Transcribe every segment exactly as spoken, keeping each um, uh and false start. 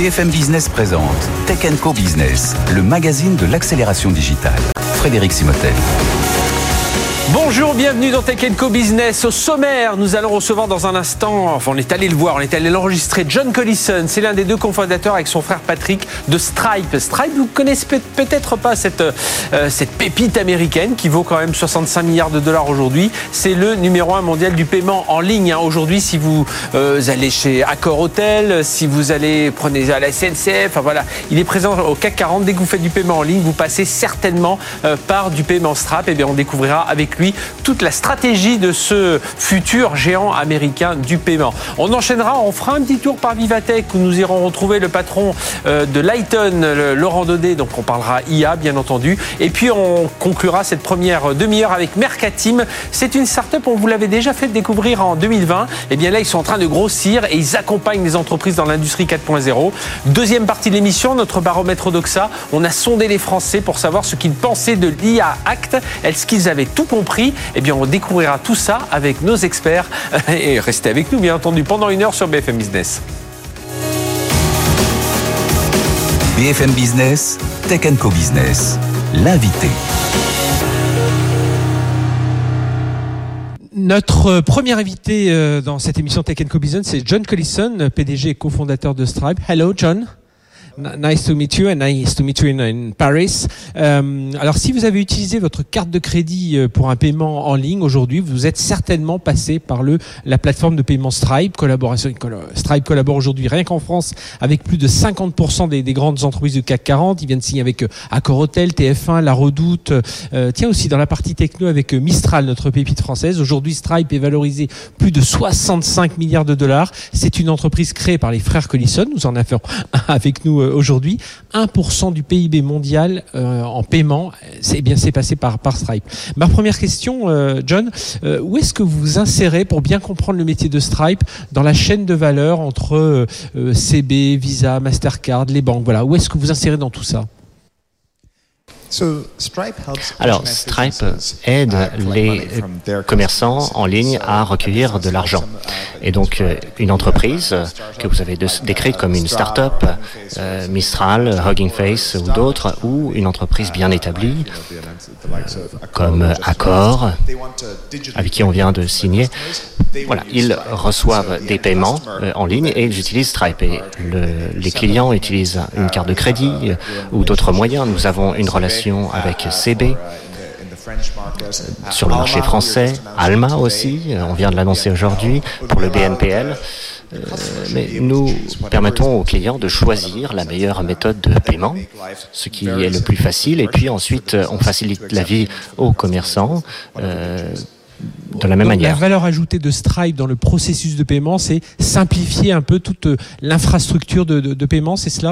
B F M Business présente Tech and Co Business, le magazine de l'accélération digitale. Frédéric Simotel. Bonjour, bienvenue dans Tech and Co Business. Au sommaire, nous allons recevoir dans un instant, enfin on est allé le voir, on est allé l'enregistrer, John Collison. C'est l'un des deux cofondateurs avec son frère Patrick de Stripe. Stripe, vous connaissez peut-être pas cette, euh, cette pépite américaine qui vaut quand même soixante-cinq milliards de dollars aujourd'hui. C'est le numéro un mondial du paiement en ligne. Hein. Aujourd'hui, si vous euh, allez chez Accor Hotel, si vous allez prenez à la S N C F, enfin voilà, il est présent au C A C quarante. Dès que vous faites du paiement en ligne, vous passez certainement euh, par du paiement Stripe. Et bien, on découvrira avec lui toute la stratégie de ce futur géant américain du paiement. On enchaînera, on fera un petit tour par Vivatech où nous irons retrouver le patron de Lighton, Laurent Daudet, donc on parlera I A bien entendu. Et puis on conclura cette première demi-heure avec Mercatim. C'est une start-up, on vous l'avait déjà fait découvrir en deux mille vingt. Et bien là, ils sont en train de grossir et ils accompagnent les entreprises dans l'industrie quatre point zéro. Deuxième partie de l'émission, notre baromètre Doxa. On a sondé les Français pour savoir ce qu'ils pensaient de l'I A Act. Est-ce qu'ils avaient tout compris ? Eh bien, on découvrira tout ça avec nos experts. Et restez avec nous, bien entendu, pendant une heure sur B F M Business. B F M Business, Tech and Co Business, l'invité. Notre premier invité dans cette émission Tech and Co Business, c'est John Collison, P D G et cofondateur de Stripe. Hello, John. Nice to meet you and nice to meet you in, in Paris. Euh, alors, si vous avez utilisé votre carte de crédit pour un paiement en ligne aujourd'hui, vous êtes certainement passé par le la plateforme de paiement Stripe. Collaboration, Stripe collabore aujourd'hui rien qu'en France avec plus de cinquante pour cent des, des grandes entreprises du C A C quarante. Ils viennent signer avec Accor Hotel, T F un, La Redoute. Euh, tiens aussi dans la partie techno avec Mistral, notre pépite française. Aujourd'hui, Stripe est valorisé plus de soixante-cinq milliards de dollars. C'est une entreprise créée par les frères Collison. Nous en avons avec nous aujourd'hui. un pour cent du P I B mondial euh, en paiement, c'est, eh bien, c'est passé par, par Stripe. Ma première question, euh, John, euh, où est-ce que vous vous insérez pour bien comprendre le métier de Stripe dans la chaîne de valeur entre euh, C B, Visa, Mastercard, les banques, voilà, où est-ce que vous vous insérez dans tout ça ? Alors, Stripe aide les commerçants en ligne à recueillir de l'argent. Et donc, une entreprise que vous avez décrite comme une start-up, euh, Mistral, Hugging Face ou d'autres, ou une entreprise bien établie, comme Accor, avec qui on vient de signer, voilà, ils reçoivent des paiements euh, en ligne et ils utilisent Stripe. Et le, les clients utilisent une carte de crédit euh, ou d'autres moyens. Nous avons une relation avec C B sur le marché français, Alma aussi, on vient de l'annoncer aujourd'hui, pour le B N P L. Euh, mais nous permettons aux clients de choisir la meilleure méthode de paiement, ce qui est le plus facile. Et puis ensuite, on facilite la vie aux commerçants euh, de la même Donc, manière. La valeur ajoutée de Stripe dans le processus de paiement, c'est simplifier un peu toute l'infrastructure de, de, de paiement, c'est cela ?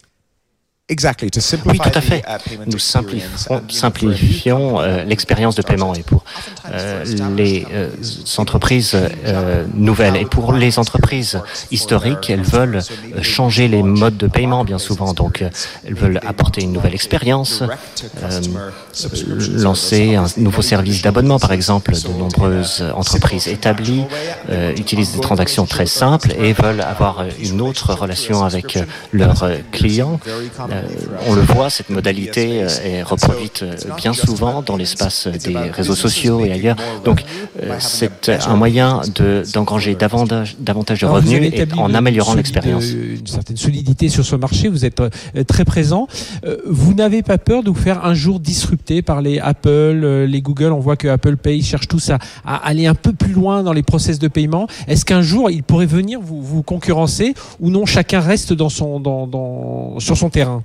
Oui, tout à fait. Nous simplifions, simplifions euh, l'expérience de paiement et pour euh, les euh, entreprises euh, nouvelles et pour les entreprises historiques, elles veulent changer les modes de paiement bien souvent. Donc, euh, elles veulent apporter une nouvelle expérience, euh, lancer un nouveau service d'abonnement, par exemple. De nombreuses entreprises établies euh, utilisent des transactions très simples et veulent avoir une autre relation avec leurs clients. Euh, on le voit, cette modalité est reproduite bien souvent dans l'espace des réseaux sociaux et ailleurs. Donc, euh, c'est un moyen de, d'engranger davantage, davantage de revenus et en améliorant l'expérience. Une certaine solidité sur ce marché, vous êtes euh, très présent. Euh, vous n'avez pas peur de vous faire un jour disrupter par les Apple, euh, les Google? On voit que Apple Pay cherche tous à, à aller un peu plus loin dans les process de paiement. Est-ce qu'un jour, ils pourraient venir vous, vous concurrencer ou non, chacun reste dans son, dans, dans, sur son terrain?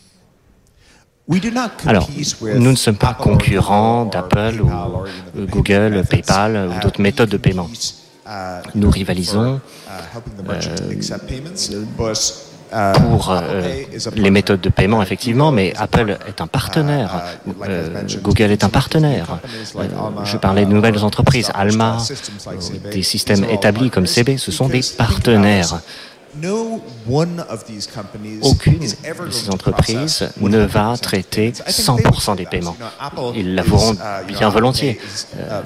Alors, nous ne sommes pas concurrents d'Apple ou Google, PayPal ou d'autres méthodes de paiement. Nous rivalisons euh, pour euh, les méthodes de paiement, effectivement, mais Apple est un partenaire, euh, Google est un partenaire. Euh, je parlais de nouvelles entreprises, Alma, des systèmes établis comme C B, ce sont des partenaires. aucune de ces entreprises ne va traiter cent pour cent des paiements. Ils l'avoueront bien volontiers. Euh,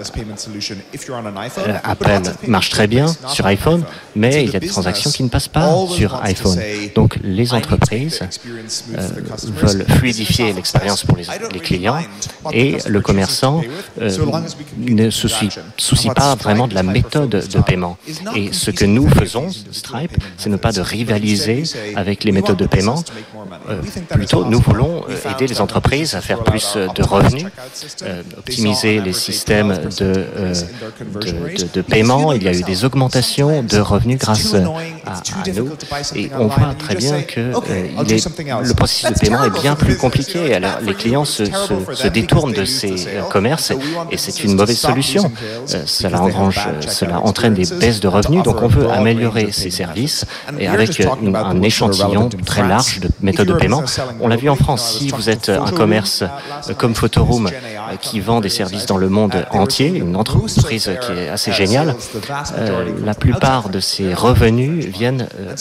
Apple marche très bien sur iPhone, mais il y a des transactions qui ne passent pas sur iPhone. Donc les entreprises euh, veulent fluidifier l'expérience pour les, les clients et le commerçant euh, ne se soucie, soucie pas vraiment de la méthode de paiement. Et ce que nous faisons, Stripe, c'est ne pas de rivaliser avec les méthodes de paiement. Euh, plutôt, nous voulons euh, aider les entreprises à faire plus de revenus, euh, optimiser les systèmes de, euh, de, de, de paiement. Il y a eu des augmentations de revenus grâce à, à nous. Et on voit très bien que euh, il est, le processus de paiement est bien plus compliqué. Alors, les clients se, se, se détournent de ces euh, commerces et c'est une mauvaise solution. Euh, cela, engrange, cela entraîne des baisses de revenus. Donc, on veut améliorer ces services et avec une, un échantillon très large de méthodes de paiement. On l'a vu en France. Si vous êtes un commerce euh, comme Photoroom euh, qui vend des services dans le monde entier, une entreprise qui est assez géniale, euh, la plupart de ces revenus viennent euh,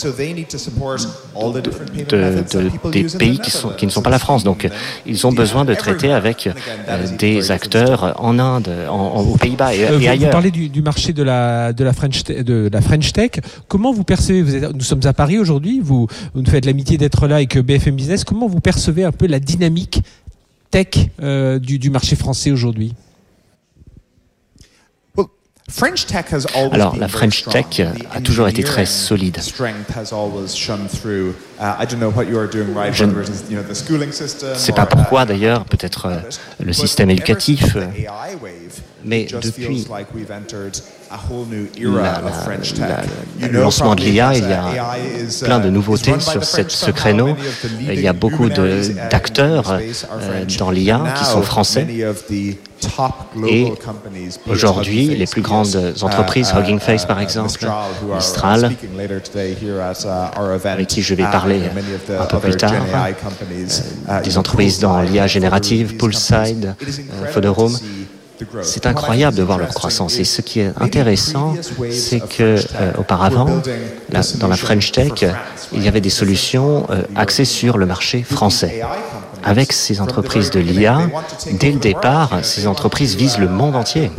de, de, de, des pays qui, sont, qui ne sont pas la France. Donc, euh, ils ont besoin de traiter avec euh, des acteurs en Inde, en, en, aux Pays-Bas et, euh, et vous, ailleurs. Vous parlez du, du marché de la, de, la French te, de la French Tech. Comment vous percevez, vous êtes, nous sommes à Paris aujourd'hui, vous, vous nous faites l'amitié d'être là avec B F M Business. Comment vous percevez un peu la dynamique tech euh, du, du marché français aujourd'hui? Alors, la French Tech a toujours été très solide. Je ne sais pas pourquoi, d'ailleurs, peut-être euh, le système éducatif, euh, mais depuis la, la, la, le lancement de l'I A, il y a plein de nouveautés sur cette, ce créneau. Il y a beaucoup d'acteurs euh, dans l'I A qui sont français. Et aujourd'hui, les plus grandes entreprises, Hugging Face par exemple, Mistral, avec qui je vais parler un peu plus tard, euh, des entreprises dans l'I A générative, Poolside, euh, Photoroom. C'est incroyable de voir leur croissance. Et ce qui est intéressant, c'est que euh, auparavant, la, dans la French Tech, il y avait des solutions euh, axées sur le marché français. Avec ces entreprises de l'I A, dès le départ, ces entreprises visent le monde entier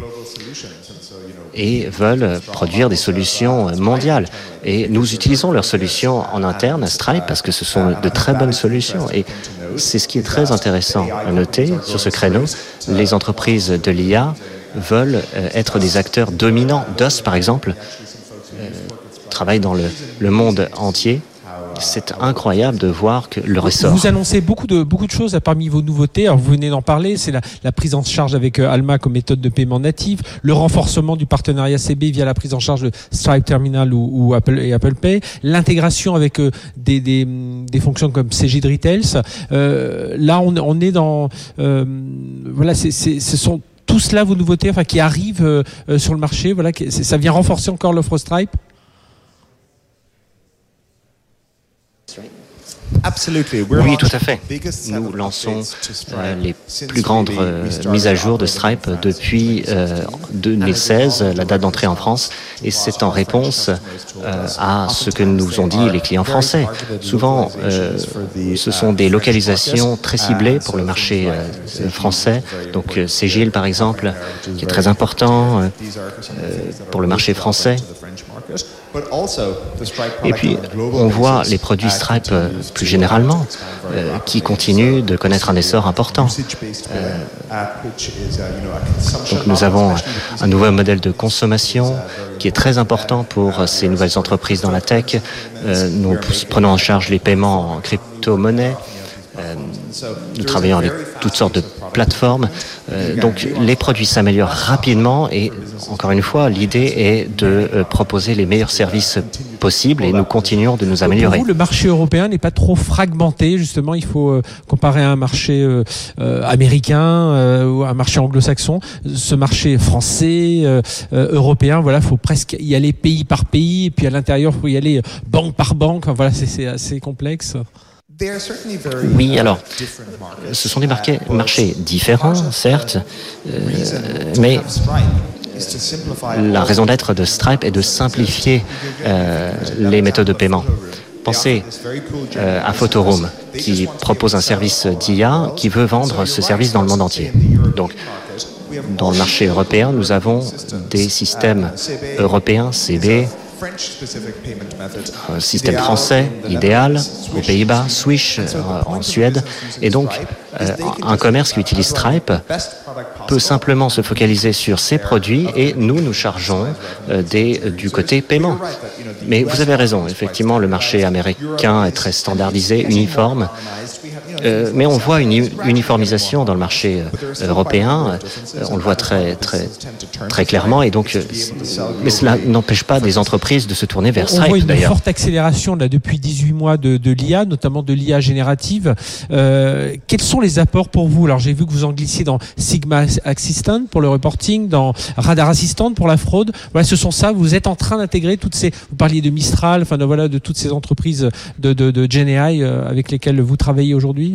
et veulent produire des solutions mondiales. Et nous utilisons leurs solutions en interne à Stripe parce que ce sont de très bonnes solutions. Et c'est ce qui est très intéressant à noter sur ce créneau. Les entreprises de l'I A veulent être des acteurs dominants. D O S, par exemple, euh, travaille dans le, le monde entier. C'est incroyable de voir que le ressort. Vous annoncez beaucoup de, beaucoup de choses parmi vos nouveautés. Alors vous venez d'en parler, c'est la, la prise en charge avec euh, Alma comme méthode de paiement native, le renforcement du partenariat C B via la prise en charge de Stripe Terminal ou, ou Apple et Apple Pay, l'intégration avec euh, des, des, des fonctions comme C G de Retails. Euh, là, on, on est dans, euh, voilà, c'est, c'est, ce sont tout cela vos nouveautés, enfin qui arrivent euh, euh, sur le marché. Voilà, ça vient renforcer encore l'offre Stripe. Oui, tout à fait. Nous lançons euh, les plus grandes euh, mises à jour de Stripe depuis euh, deux mille seize, la date d'entrée en France, et c'est en réponse euh, à ce que nous ont dit les clients français. Souvent, euh, ce sont des localisations très ciblées pour le marché euh, français. Donc, euh, Ségil, par exemple, qui est très important euh, pour le marché français. Et puis, on voit les produits Stripe euh, plus généralement euh, qui continuent de connaître un essor important. Euh, donc, nous avons un nouveau modèle de consommation qui est très important pour ces nouvelles entreprises dans la tech. Euh, nous prenons en charge les paiements en crypto-monnaie. Euh, nous travaillons avec toutes sortes de plateformes. Euh, donc les produits s'améliorent rapidement et encore une fois, l'idée est de euh, proposer les meilleurs services possibles et nous continuons de nous améliorer. Pour vous, le marché européen n'est pas trop fragmenté, justement, il faut euh, comparer à un marché euh, euh, américain euh, ou un marché anglo-saxon. Ce marché français, euh, euh, européen, voilà, il faut presque y aller pays par pays et puis à l'intérieur, il faut y aller banque par banque. Enfin, voilà, c'est, c'est assez complexe. Oui, alors, ce sont des marchés, marchés différents, certes, euh, mais la raison d'être de Stripe est de simplifier euh, les méthodes de paiement. Pensez euh, à Photoroom, qui propose un service d'I A qui veut vendre ce service dans le monde entier. Donc, dans le marché européen, nous avons des systèmes européens, C B, un système français, idéal, aux Pays-Bas, Swish, euh, en Suède. Et donc, euh, un commerce qui utilise Stripe peut simplement se focaliser sur ses produits et nous, nous chargeons euh, des, euh, du côté paiement. Mais vous avez raison, effectivement, le marché américain est très standardisé, uniforme. Euh, mais on voit une uniformisation dans le marché euh, européen, euh, on le voit très, très, très clairement, et donc, euh, mais cela n'empêche pas des entreprises de se tourner vers Stripe. On voit une d'ailleurs. forte accélération là, depuis dix-huit mois de, de l'I A, notamment de l'I A générative. Euh, quels sont les apports pour vous? Alors j'ai vu que vous en glissiez dans Sigma Assistant pour le reporting, dans Radar Assistant pour la fraude. Voilà, ce sont ça. Vous êtes en train d'intégrer toutes ces. Vous parliez de Mistral, enfin de, voilà, de toutes ces entreprises de, de, de Gen A I euh, avec lesquelles vous travaillez aujourd'hui.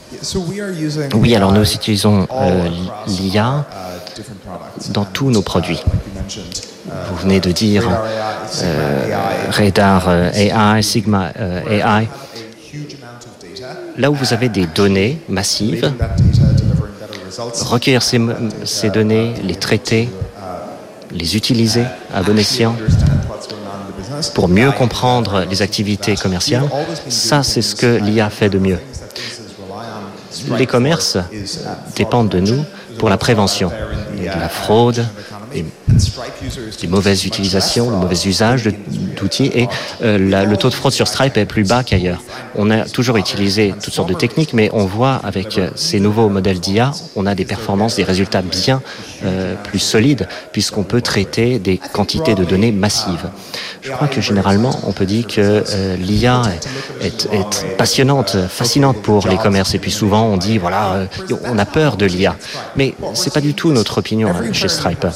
Oui, alors nous utilisons euh, l'I A dans tous nos produits. Vous venez de dire euh, Radar euh, A I, Sigma euh, A I. Là où vous avez des données massives, recueillir ces, ces données, les traiter, les utiliser à bon escient pour mieux comprendre les activités commerciales, ça c'est ce que l'I A fait de mieux. Les commerces dépendent de nous pour la prévention de la fraude, des, des mauvaises utilisations, le mauvais usage d'outils et euh, la, le taux de fraude sur Stripe est plus bas qu'ailleurs. On a toujours utilisé toutes sortes de techniques, mais on voit avec ces nouveaux modèles d'I A, on a des performances, des résultats bien euh, plus solides puisqu'on peut traiter des quantités de données massives. Je crois que généralement, on peut dire que euh, l'I A est, est, est passionnante, fascinante pour les commerces. Et puis souvent, on dit, voilà, euh, on a peur de l'I A. Mais c'est pas du tout notre opinion hein, chez Stripe.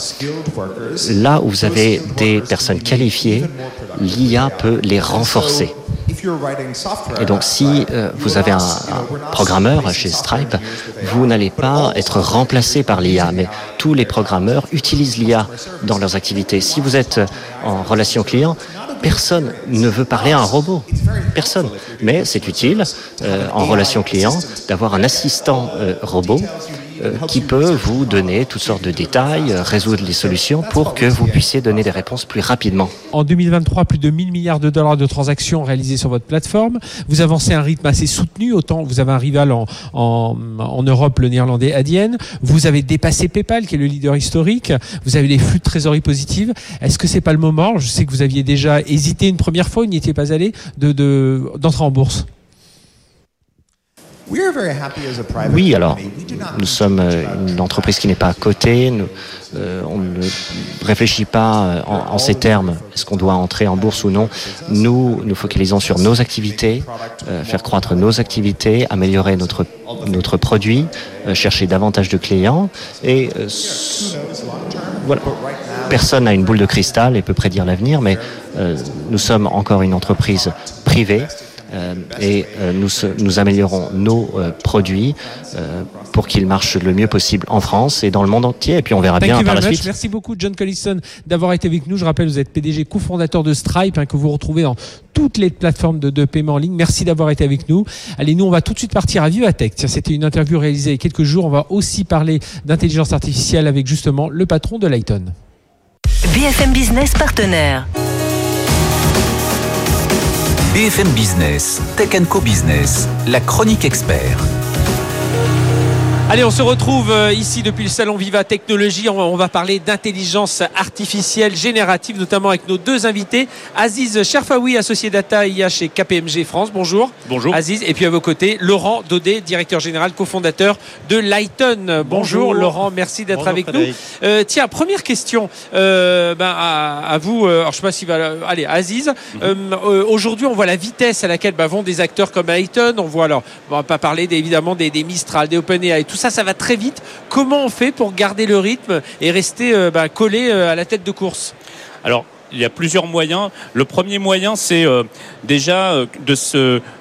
Là où vous avez des personnes qualifiées, l'I A peut les renforcer. Et donc, si euh, vous avez un, un programmeur chez Stripe, vous n'allez pas être remplacé par l'I A, mais tous les programmeurs utilisent l'I A dans leurs activités. Si vous êtes en relation client, personne ne veut parler à un robot. Personne. Mais c'est utile, euh, en relation client, d'avoir un assistant euh, robot euh, qui peut vous donner toutes sortes de détails, euh, résoudre les solutions pour que vous puissiez donner des réponses plus rapidement. En deux mille vingt-trois, plus de mille milliards de dollars de transactions réalisées sur votre plateforme. Vous avancez à un rythme assez soutenu, autant vous avez un rival en, en, en Europe, le néerlandais Adyen. Vous avez dépassé PayPal, qui est le leader historique. Vous avez des flux de trésorerie positifs. Est-ce que c'est pas le moment? Je sais que vous aviez déjà hésité une première fois, vous n'y étiez pas allé, de, de, d'entrer en bourse. Oui, alors, nous sommes une entreprise qui n'est pas cotée. Nous, euh, on ne réfléchit pas en, en ces termes. Est-ce qu'on doit entrer en bourse ou non? Nous, nous focalisons sur nos activités, euh, faire croître nos activités, améliorer notre, notre produit, euh, chercher davantage de clients. Et euh, voilà. Personne n'a une boule de cristal et peut prédire l'avenir, mais euh, nous sommes encore une entreprise privée. Euh, et euh, nous, nous améliorons nos euh, produits euh, pour qu'ils marchent le mieux possible en France et dans le monde entier. Et puis on verra Thank bien par la much. suite. Merci beaucoup John Collison d'avoir été avec nous. Je rappelle, vous êtes P D G cofondateur de Stripe, hein, que vous retrouvez dans toutes les plateformes de, de paiement en ligne. Merci d'avoir été avec nous. Allez, nous on va tout de suite partir à Vivatech. Tiens, c'était une interview réalisée il y a quelques jours. On va aussi parler d'intelligence artificielle avec justement le patron de Lighton. B F M Business partenaire. B F M Business, Tech and Co Business, la chronique expert. Allez, on se retrouve ici depuis le salon Viva Technologie. On va parler d'intelligence artificielle générative, notamment avec nos deux invités. Aziz Cherfaoui, associé data I A chez K P M G France. Bonjour. Bonjour. Aziz. Et puis à vos côtés, Laurent Daudet, directeur général, cofondateur de Lighton. Bonjour, Bonjour Laurent, merci d'être Bonjour, avec Frédéric. nous. Euh, tiens, première question euh, ben, à, à vous. Euh, alors, je ne sais pas s'il va... Allez, Aziz. Mm-hmm. Euh, aujourd'hui, on voit la vitesse à laquelle ben, vont des acteurs comme Lighton. On voit alors, on ne va pas parler des, évidemment des, des Mistral, des OpenAI, tout ça, ça va très vite. Comment on fait pour garder le rythme et rester euh, bah, collé euh, à la tête de course? Alors, il y a plusieurs moyens. Le premier moyen, c'est euh, déjà euh, de se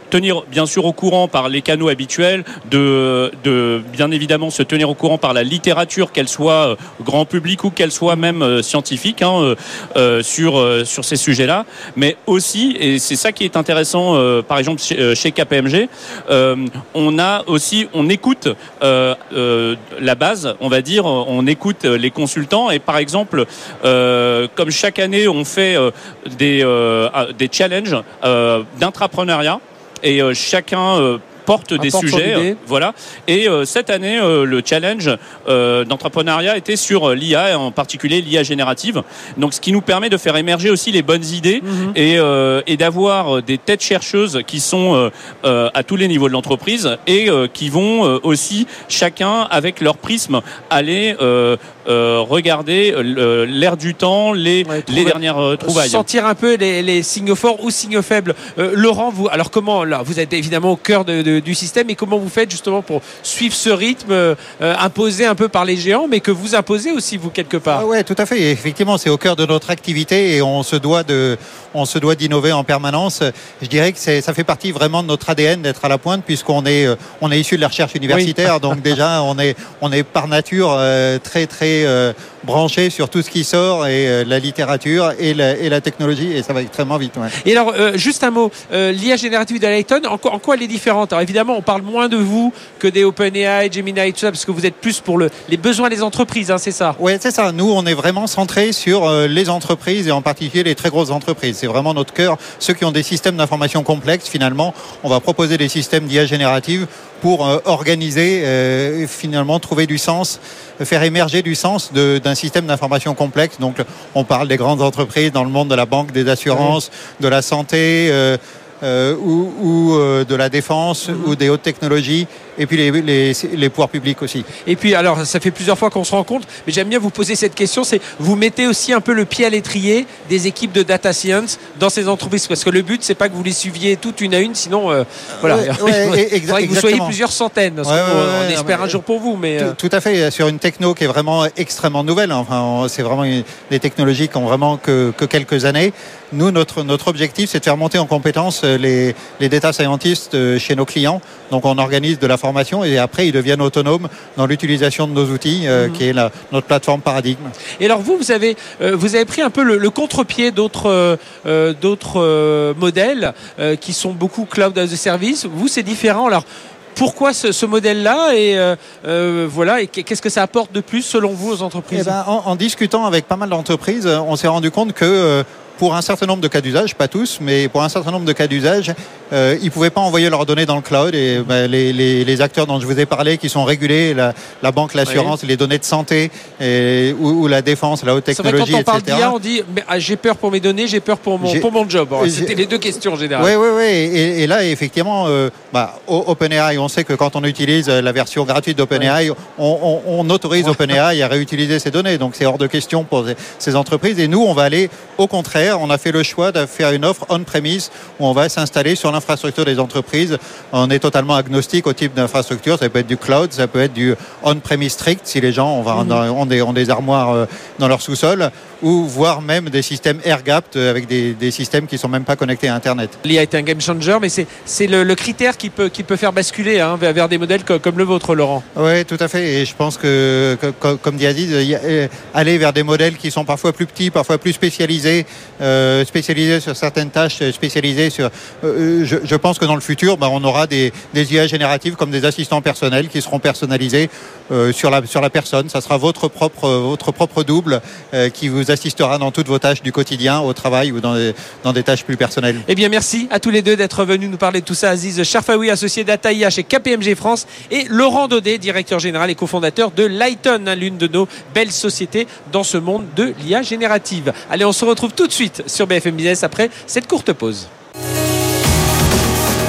tenir bien sûr au courant par les canaux habituels, de, de bien évidemment se tenir au courant par la littérature, qu'elle soit grand public ou qu'elle soit même euh, scientifique, hein, euh, sur, euh, sur ces sujets-là, mais aussi, et c'est ça qui est intéressant, euh, par exemple chez, chez K P M G, euh, on a aussi, on écoute euh, euh, la base, on va dire, on écoute les consultants, et par exemple, euh, comme chaque année, on fait euh, des, euh, des challenges euh, d'intrapreneuriat, et euh, chacun euh, porte des porte sujets, euh, voilà. Et euh, cette année, euh, le challenge euh, d'entrepreneuriat était sur l'I A, et en particulier l'I A générative. Donc, ce qui nous permet de faire émerger aussi les bonnes idées mmh. et, euh, et d'avoir des têtes chercheuses qui sont euh, euh, à tous les niveaux de l'entreprise et euh, qui vont euh, aussi chacun avec leur prisme aller euh, euh, regarder euh, l'air du temps, les, ouais, les dernières euh, trouvailles. Sentir un peu les, les signaux forts ou signaux faibles. Euh, Laurent, vous, alors comment là, vous êtes évidemment au cœur de, de du système, et comment vous faites justement pour suivre ce rythme euh, imposé un peu par les géants, mais que vous imposez aussi vous quelque part? Ah ouais, tout à fait. Et effectivement, c'est au cœur de notre activité et on se doit de, on se doit d'innover en permanence. Je dirais que c'est, ça fait partie vraiment de notre A D N d'être à la pointe, puisqu'on est, on est issu de la recherche universitaire, oui. Donc déjà on est, on est par nature euh, très très euh, branché sur tout ce qui sort et euh, la littérature et la, et la technologie, et ça va extrêmement vite. Ouais. Et alors, euh, juste un mot, euh, l'I A générative de Lighton, en quoi, en quoi elle est différente? Alors évidemment, on parle moins de vous que des OpenAI, Gemini, tout ça, parce que vous êtes plus pour le, les besoins des entreprises, hein, c'est ça? Oui, c'est ça. Nous, on est vraiment centré sur euh, les entreprises et en particulier les très grosses entreprises. C'est vraiment notre cœur. Ceux qui ont des systèmes d'information complexes, finalement, on va proposer des systèmes d'I A générative pour euh, organiser, euh, finalement, trouver du sens, faire émerger du sens de, d'un système d'information complexe. Donc, on parle des grandes entreprises dans le monde de la banque, des assurances, oui. de la santé, euh, euh, ou, ou euh, de la défense, mmh. ou des hautes technologies. Et puis les, les, les pouvoirs publics aussi. Et puis alors ça fait plusieurs fois qu'on se rencontre, mais j'aime bien vous poser cette question, c'est vous mettez aussi un peu le pied à l'étrier des équipes de data science dans ces entreprises, parce que le but c'est pas que vous les suiviez toutes une à une, sinon euh, voilà, ouais, ouais, il faudrait que vous soyez plusieurs centaines, ouais, ouais, on ouais, espère ouais, un jour pour vous. Mais tout, tout à fait, sur une techno qui est vraiment extrêmement nouvelle, enfin c'est vraiment une, des technologies qui ont vraiment que, que quelques années. Nous, notre, notre objectif, c'est de faire monter en compétence les, les data scientists chez nos clients. Donc on organise de la formation et après ils deviennent autonomes dans l'utilisation de nos outils, euh, mmh. qui est la, notre plateforme Paradigme. Et alors vous, vous avez, euh, vous avez pris un peu le, le contre-pied d'autres, euh, d'autres euh, modèles euh, qui sont beaucoup cloud as a service. Vous, c'est différent. Alors pourquoi ce, ce modèle-là et euh, euh, voilà, et qu'est-ce que ça apporte de plus selon vous aux entreprises? Eh ben, en, en discutant avec pas mal d'entreprises, on s'est rendu compte que euh, pour un certain nombre de cas d'usage, pas tous, mais pour un certain nombre de cas d'usage, euh, ils ne pouvaient pas envoyer leurs données dans le cloud. Et ben, les, les, les acteurs dont je vous ai parlé, qui sont régulés, la, la banque, l'assurance, oui. les données de santé, et, ou, ou la défense, la haute technologie, c'est vrai, quand on et cetera. Parle d'I A, on dit mais, ah, j'ai peur pour mes données, j'ai peur pour mon, pour mon job. Alors, c'était les deux questions en général. Oui, oui, oui. Et, et là, effectivement, euh, bah, OpenAI, on sait que quand on utilise la version gratuite d'OpenAI, oui. on, on, on autorise ouais. OpenAI à réutiliser ces données. Donc, c'est hors de question pour ces entreprises. Et nous, on va aller au contraire. On a fait le choix de faire une offre on-premise où on va s'installer sur l'infrastructure des entreprises. On est totalement agnostique au type d'infrastructure. Ça peut être du cloud, ça peut être du on-premise strict si les gens ont, mmh. ont, des, ont des armoires dans leur sous-sol, ou voire même des systèmes air-gapped avec des, des systèmes qui ne sont même pas connectés à Internet. L'I A est un game changer, mais c'est, c'est le, le critère qui peut, qui peut faire basculer hein, vers, vers des modèles comme, comme le vôtre, Laurent. Oui, tout à fait. Et je pense que, que comme dit Aziz, aller vers des modèles qui sont parfois plus petits, parfois plus spécialisés, euh, spécialisés sur certaines tâches, spécialisés sur... Euh, je, je pense que dans le futur, bah, on aura des, des I A génératives comme des assistants personnels qui seront personnalisés euh, sur, la, sur la personne. Ça sera votre propre, votre propre double euh, qui vous assistera dans toutes vos tâches du quotidien, au travail ou dans des, dans des tâches plus personnelles. Eh bien, merci à tous les deux d'être venus nous parler de tout ça. Aziz Sharfaoui, associé Data I A chez K P M G France, et Laurent Daudet, directeur général et cofondateur de Lighton, hein, l'une de nos belles sociétés dans ce monde de l'I A générative. Allez, on se retrouve tout de suite sur B F M Business après cette courte pause.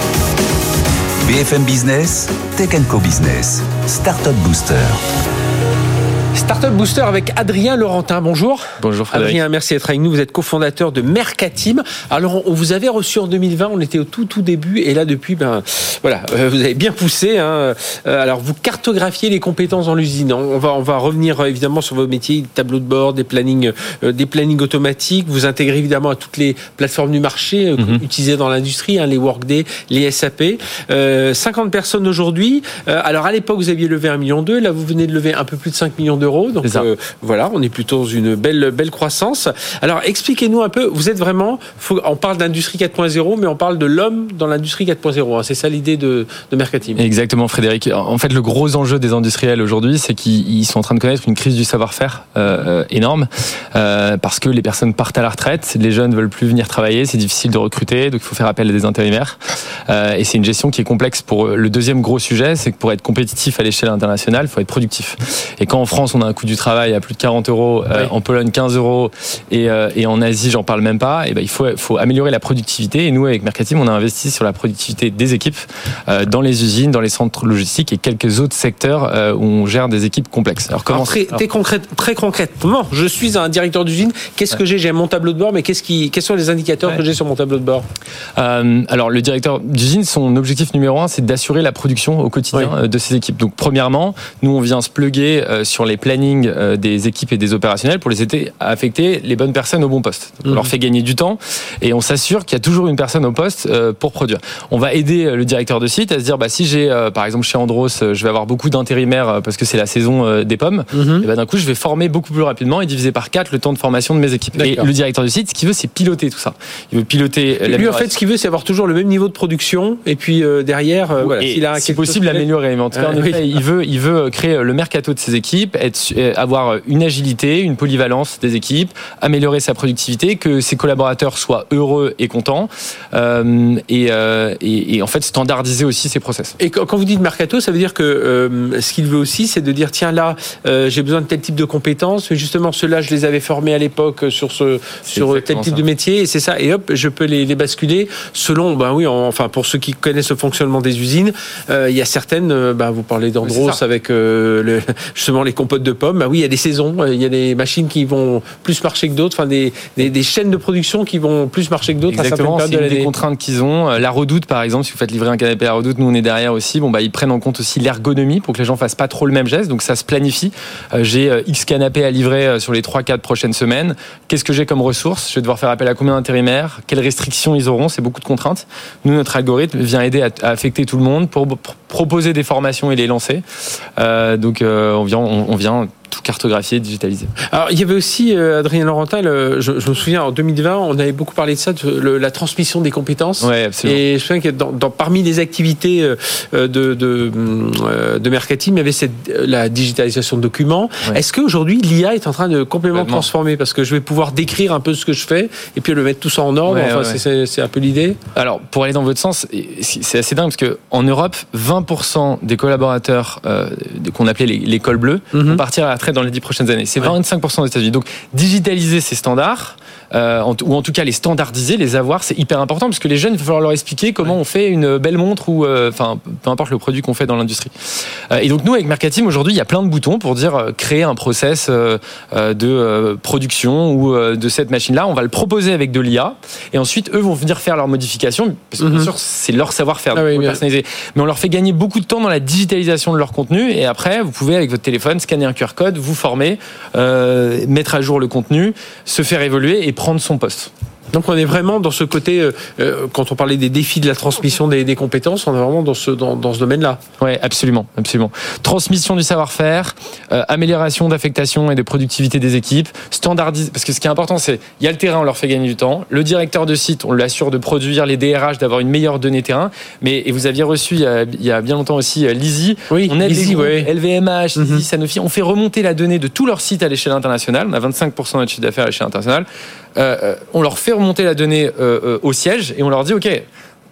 B F M Business, Tech and Co Business, Startup Booster. Startup Booster avec Adrien Laurentin. Bonjour. Bonjour Frédéric. Adrien, merci d'être avec nous. Vous êtes cofondateur de Mercateam. Alors, on vous avait reçu en deux mille vingt. On était au tout, tout début. Et là, depuis, ben, voilà, euh, vous avez bien poussé. Hein. Euh, alors, vous cartographiez les compétences dans l'usine. On va, on va revenir évidemment sur vos métiers, tableaux de bord, des plannings, euh, des plannings automatiques. Vous intégrez évidemment à toutes les plateformes du marché euh, mm-hmm. utilisées dans l'industrie, hein, les Workday, les S A P. Euh, cinquante personnes aujourd'hui. Euh, alors, à l'époque, vous aviez levé un virgule deux million. Là, vous venez de lever un peu plus de cinq millions d'euros. Donc euh, voilà, on est plutôt dans une belle belle croissance. Alors expliquez-nous un peu, vous êtes vraiment, faut, on parle d'industrie quatre point zéro, mais on parle de l'homme dans l'industrie quatre point zéro. Hein, c'est ça l'idée de, de Mercateam. Exactement, Frédéric. En fait, le gros enjeu des industriels aujourd'hui, c'est qu'ils sont en train de connaître une crise du savoir-faire euh, énorme, euh, parce que les personnes partent à la retraite, les jeunes veulent plus venir travailler, c'est difficile de recruter, donc il faut faire appel à des intérimaires. Euh, et c'est une gestion qui est complexe. Pour le deuxième gros sujet, c'est que pour être compétitif à l'échelle internationale, il faut être productif. Et quand en France, on a un coût du travail à plus de quarante euros, euh, oui. en Pologne quinze euros et, euh, et en Asie, j'en parle même pas, et ben, il faut, faut améliorer la productivité. Et nous, avec Mercateam, on a investi sur la productivité des équipes euh, dans les usines, dans les centres logistiques et quelques autres secteurs euh, où on gère des équipes complexes. Alors, comment Alors, très, très, concrète, très concrètement, je suis un directeur d'usine, qu'est-ce ouais. que j'ai J'ai mon tableau de bord, mais qu'est-ce qui, quels sont les indicateurs ouais. que j'ai sur mon tableau de bord euh, Alors, le directeur d'usine, son objectif numéro un, c'est d'assurer la production au quotidien oui. de ses équipes. Donc, premièrement, nous, on vient se plugger euh, sur les plannings euh, des équipes et des opérationnels pour les aider à affecter les bonnes personnes au bon poste. Donc, mmh. on leur fait gagner du temps et on s'assure qu'il y a toujours une personne au poste euh, pour produire. On va aider le directeur de site à se dire, bah, si j'ai, euh, par exemple, chez Andros, euh, je vais avoir beaucoup d'intérimaires euh, parce que c'est la saison euh, des pommes, mmh. et bah, d'un coup, je vais former beaucoup plus rapidement et diviser par quatre le temps de formation de mes équipes. D'accord. Et le directeur du site, ce qu'il veut, c'est piloter tout ça. Il veut piloter. Lui, en fait, ce qu'il veut, c'est avoir toujours le même niveau de production et puis euh, derrière, euh, voilà, s'il a c'est possible l'améliorer. Mais en tout cas, ah, en effet, oui. il veut, il veut créer le mercato de ses équipes, être, avoir une agilité, une polyvalence des équipes, améliorer sa productivité, que ses collaborateurs soient heureux et contents, euh, et, euh, et, et en fait standardiser aussi ses process. Et quand vous dites mercato, ça veut dire que euh, ce qu'il veut aussi, c'est de dire tiens là, euh, j'ai besoin de tel type de compétences, mais justement ceux-là, je les avais formés à l'époque sur ce c'est sur tel type ça. de métier, et c'est ça. Et hop, je peux les, les basculer selon, ben oui, en, enfin pour ceux qui connaissent le fonctionnement des usines, euh, il y a certaines, euh, ben, vous parlez d'Andros avec euh, le, justement les compotes de pommes. Ben oui, il y a des saisons, il y a des machines qui vont plus marcher que d'autres, enfin des, des, des chaînes de production qui vont plus marcher que d'autres. Exactement, à c'est une de des contraintes qu'ils ont. La Redoute, par exemple, si vous faites livrer un canapé à la Redoute, nous on est derrière aussi. Bon bah ils prennent en compte aussi l'ergonomie pour que les gens fassent pas trop le même geste. Donc ça se planifie. Euh, j'ai euh, X canapés à livrer euh, sur les trois quatre prochaines semaines. Qu'est-ce que j'ai comme ressources ? Je vais devoir faire appel à combien d'intérimaires ? Quelles restrictions ils auront ? C'est beaucoup de contraintes. Nous, notre algorithme vient aider à, à affecter tout le monde pour, pour proposer des formations et les lancer. Euh, donc euh, on vient, on, on vient tout cartographier, digitaliser. Alors, il y avait aussi, euh, Adrien Laurentin, le, je, je me souviens, en deux mille vingt, on avait beaucoup parlé de ça, de le, la transmission des compétences. Ouais, absolument. Et je me souviens que dans, dans, parmi les activités euh, de, de, euh, de Mercateam, il y avait cette, la digitalisation de documents. Ouais. Est-ce qu'aujourd'hui, l'I A est en train de complètement Vraiment. transformer ? Parce que je vais pouvoir décrire un peu ce que je fais et puis le mettre tout ça en ordre. Ouais, enfin, ouais, c'est, c'est, c'est un peu l'idée. Alors, pour aller dans votre sens, c'est assez dingue parce qu'en Europe, vingt pour cent des collaborateurs euh, qu'on appelait les, les cols bleus mm-hmm. vont partir à la retraite dans les dix prochaines années. C'est vingt-cinq pour cent aux États-Unis. Donc, digitaliser ces standards, euh, en, ou en tout cas les standardiser, les avoir, c'est hyper important parce que les jeunes, il va falloir leur expliquer comment ouais. on fait une belle montre ou, enfin, euh, peu importe le produit qu'on fait dans l'industrie. Euh, et donc, nous, avec Mercateam, aujourd'hui, il y a plein de boutons pour dire euh, créer un process euh, euh, de euh, production ou euh, de cette machine-là. On va le proposer avec de l'I A et ensuite, eux vont venir faire leurs modifications parce que mm-hmm. bien sûr, c'est leur savoir-faire, ah, oui, personnalisé. Mais on leur fait gagner beaucoup de temps dans la digitalisation de leur contenu et après, vous pouvez, avec votre téléphone, scanner un Q R code, vous former, euh, mettre à jour le contenu, se faire évoluer et prendre son poste. Donc on est vraiment dans ce côté, euh, quand on parlait des défis de la transmission des, des compétences, on est vraiment dans ce, dans, dans ce domaine-là. Oui, absolument, absolument. Transmission du savoir-faire, euh, amélioration d'affectation et de productivité des équipes, standardise, parce que ce qui est important, c'est il y a le terrain, on leur fait gagner du temps. Le directeur de site, on l'assure de produire les D R H, d'avoir une meilleure donnée terrain. Mais et vous aviez reçu il y a, il y a bien longtemps aussi Lizzie. Oui, on aide Lizzie, les oui. L V M H, Lizzie, mm-hmm. Sanofi. On fait remonter la donnée de tous leurs sites à l'échelle internationale. On a vingt-cinq pour cent de notre chiffre d'affaires à l'échelle internationale. Euh, on leur fait remonter la donnée euh, euh, au siège et on leur dit ok,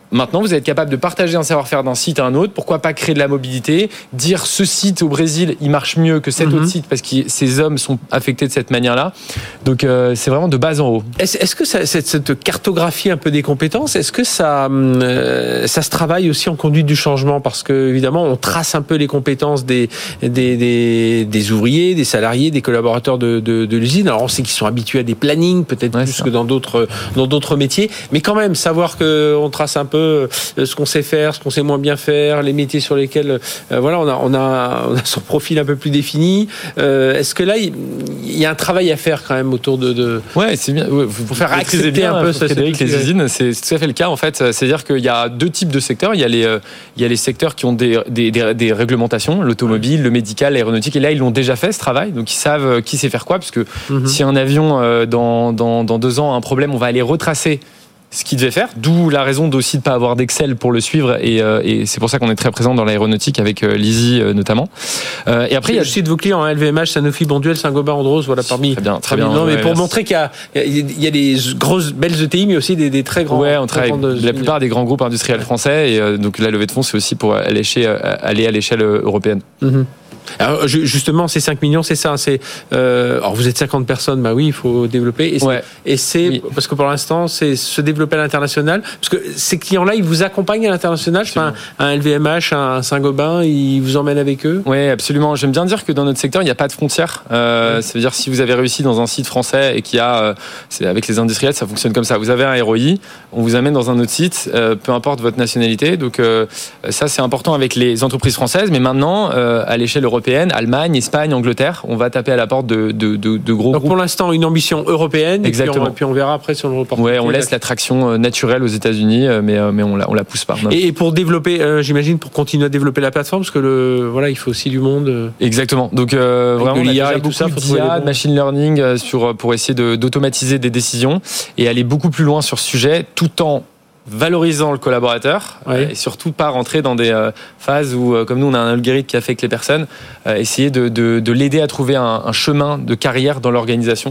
Maintenant, vous êtes capable de partager un savoir-faire d'un site à un autre. Pourquoi pas créer de la mobilité? Dire ce site au Brésil, il marche mieux que cet mm-hmm. autre site parce que ces hommes sont affectés de cette manière-là. Donc, euh, c'est vraiment de bas en haut. Est-ce, est-ce que ça, cette, cette cartographie un peu des compétences, est-ce que ça, euh, ça se travaille aussi en conduite du changement? Parce que évidemment, on trace un peu les compétences des, des, des, des ouvriers, des salariés, des collaborateurs de, de, de l'usine. Alors, on sait qu'ils sont habitués à des plannings, peut-être ouais, plus que dans d'autres, dans d'autres métiers. Mais quand même, savoir qu'on trace un peu ce qu'on sait faire, ce qu'on sait moins bien faire, les métiers sur lesquels euh, voilà, on a, on, a, on a son profil un peu plus défini. Euh, est-ce que là, il, il y a un travail à faire quand même autour de... de... Ouais, c'est bien. Ouais, vous pour faire accepter bien, un peu ce Frédéric, les usines, c'est, c'est tout à fait le cas en fait. C'est-à-dire qu'il y a deux types de secteurs. Il y a les, euh, il y a les secteurs qui ont des, des, des, des réglementations, l'automobile, le médical, l'aéronautique. Et là, ils l'ont déjà fait ce travail, donc ils savent qui sait faire quoi, parce que mm-hmm. si un avion euh, dans, dans, dans deux ans a un problème, on va aller retracer ce qu'il devait faire, d'où la raison d'aussi de ne pas avoir d'Excel pour le suivre, et, euh, et c'est pour ça qu'on est très présent dans l'aéronautique avec euh, Lizzie euh, notamment. Euh, et après, il y a le site de vos clients, hein, L V M H, Sanofi, Bonduelle, Saint-Gobain, Andros, voilà parmi. Très bien, très bien. Non, mais ouais, pour merci. montrer qu'il y a, il y a des grosses, belles E T I, mais aussi des, des très grands. Ouais, on travaille avec la plupart des grands groupes industriels français, et euh, donc la levée de fonds, c'est aussi pour aller, aller à l'échelle européenne. Mm-hmm. Alors justement, ces cinq millions, c'est ça. C'est euh, alors vous êtes cinquante personnes, bah oui, il faut développer. Et c'est, ouais. et c'est oui. parce que pour l'instant, c'est se développer à l'international. Parce que ces clients-là, ils vous accompagnent à l'international. Je sais pas, un, un L V M H, un Saint-Gobain, ils vous emmènent avec eux. Oui, absolument. J'aime bien dire que dans notre secteur, il n'y a pas de frontières. Euh, ouais. Ça veut dire si vous avez réussi dans un site français et qu'il y a, euh, c'est avec les industriels, ça fonctionne comme ça. Vous avez un R O I, on vous amène dans un autre site, euh, peu importe votre nationalité. Donc euh, ça, c'est important avec les entreprises françaises. Mais maintenant, euh, à l'échelle européenne, Allemagne, Espagne, Angleterre, on va taper à la porte de, de, de, de gros Donc groupes. Pour l'instant, une ambition européenne. Exactement. Et puis, on, puis on verra après sur le reportage. Ouais, on laisse l'attraction naturelle aux États-Unis, mais, mais on la, on la pousse pas. Non. Et pour développer, euh, j'imagine, pour continuer à développer la plateforme, parce que le, voilà, il faut aussi du monde. Euh, Exactement. Donc euh, vraiment, l'I A on a et tout ça, d'I A, de machine learning sur, pour essayer de, d'automatiser des décisions et aller beaucoup plus loin sur ce sujet, tout en valorisant le collaborateur, ouais. et surtout pas rentrer dans des euh, phases où, euh, comme nous, on a un algorithme qui affecte les personnes, euh, essayer de, de, de l'aider à trouver un, un chemin de carrière dans l'organisation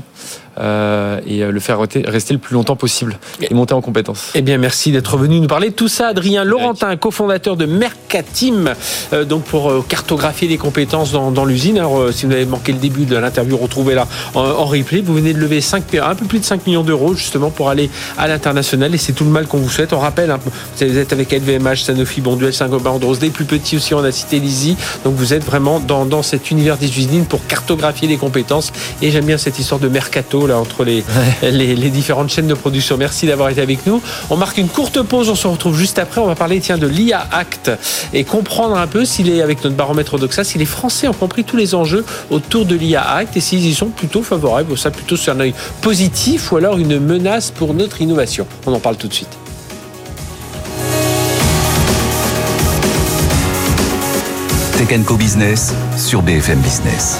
euh, et euh, le faire rester le plus longtemps possible et monter en compétences. Eh bien, merci d'être venu nous parler de tout ça. Adrien Laurentin, cofondateur de Mercatim, euh, donc pour euh, cartographier les compétences dans, dans l'usine. Alors, euh, si vous avez manqué le début de l'interview, retrouvez-la en, en replay. Vous venez de lever cinq, un peu plus de cinq millions d'euros, justement, pour aller à l'international, et c'est tout le mal qu'on vous souhaite. On rappelle, hein, vous êtes avec L V M H, Sanofi, Bonduelle, Saint-Gobain, Andros, des plus petits aussi, on a cité Lizzie. Donc vous êtes vraiment dans, dans cet univers des usines pour cartographier les compétences. Et j'aime bien cette histoire de mercato là entre les, ouais. les, les différentes chaînes de production. Merci d'avoir été avec nous. On marque une courte pause, on se retrouve juste après. On va parler tiens, de l'I A Act et comprendre un peu s'il est, avec notre baromètre Doxa, si les Français ont compris tous les enjeux autour de l'I A Act et s'ils y sont plutôt favorables, ou ça plutôt sur un œil positif ou alors une menace pour notre innovation. On en parle tout de suite. Tech and Co Business sur B F M Business.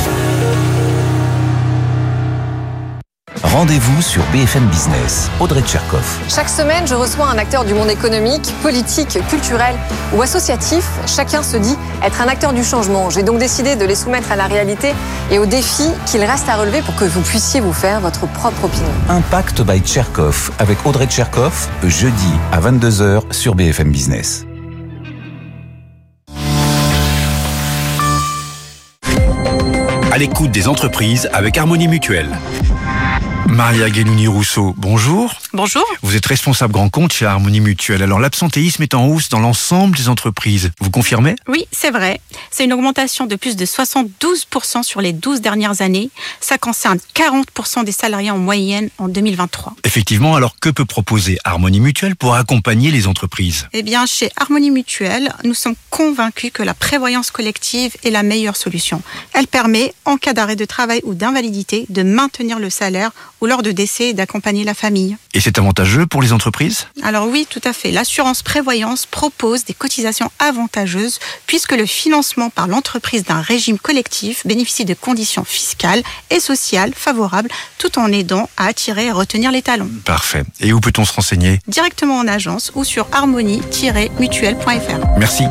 Rendez-vous sur B F M Business. Audrey Tcherkov. Chaque semaine, je reçois un acteur du monde économique, politique, culturel ou associatif. Chacun se dit être un acteur du changement. J'ai donc décidé de les soumettre à la réalité et aux défis qu'il reste à relever pour que vous puissiez vous faire votre propre opinion. Impact by Tcherkov avec Audrey Tcherkov, jeudi à vingt-deux heures sur B F M Business. À l'écoute des entreprises avec Harmonie Mutuelle. Maria Guélouni-Rousseau, bonjour. Bonjour. Vous êtes responsable grand compte chez Harmonie Mutuelle. Alors, l'absentéisme est en hausse dans l'ensemble des entreprises. Vous confirmez ? Oui, c'est vrai. C'est une augmentation de plus de soixante-douze pour cent sur les douze dernières années. Ça concerne quarante pour cent des salariés en moyenne en deux mille vingt-trois. Effectivement, alors que peut proposer Harmonie Mutuelle pour accompagner les entreprises ? Eh bien, chez Harmonie Mutuelle, nous sommes convaincus que la prévoyance collective est la meilleure solution. Elle permet, en cas d'arrêt de travail ou d'invalidité, de maintenir le salaire ou lors de décès d'accompagner la famille. Et c'est avantageux pour les entreprises ? Alors oui, tout à fait. L'assurance prévoyance propose des cotisations avantageuses puisque le financement par l'entreprise d'un régime collectif bénéficie de conditions fiscales et sociales favorables tout en aidant à attirer et retenir les talents. Parfait. Et où peut-on se renseigner ? Directement en agence ou sur harmonie tiret mutuelle point f r. Merci.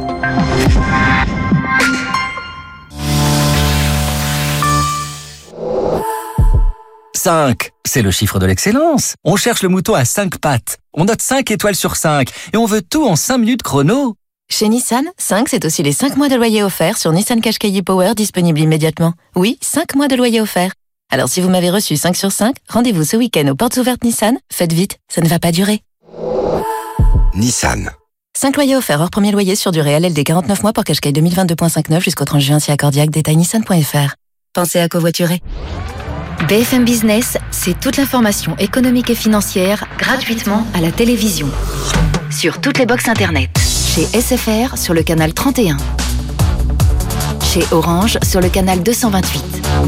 cinq, c'est le chiffre de l'excellence. On cherche le mouton à cinq pattes. On note cinq étoiles sur cinq et on veut tout en cinq minutes chrono. Chez Nissan, cinq, c'est aussi les cinq mois de loyer offerts sur Nissan Qashqai Power disponible immédiatement. Oui, cinq mois de loyer offerts. Alors si vous m'avez reçu cinq sur cinq, rendez-vous ce week-end aux portes ouvertes Nissan. Faites vite, ça ne va pas durer. Nissan. cinq loyers offerts hors premier loyer sur durée L L D quarante-neuf mois pour Qashqai deux mille vingt-deux point cinquante-neuf jusqu'au trente juin si accordiaque. Détail nissan point f r. Pensez à covoiturer. B F M Business, c'est toute l'information économique et financière gratuitement à la télévision. Sur toutes les box internet. Chez S F R sur le canal trente et un. Chez Orange sur le canal deux cent vingt-huit.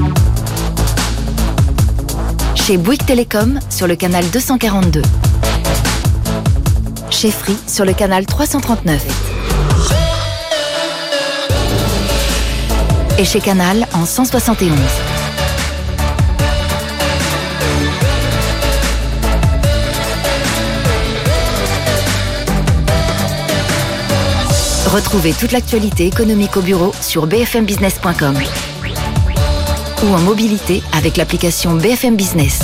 Chez Bouygues Télécom sur le canal deux cent quarante-deux. Chez Free sur le canal trois cent trente-neuf. Et chez Canal en cent soixante et onze. Retrouvez toute l'actualité économique au bureau sur b f m business point com ou en mobilité avec l'application B F M Business.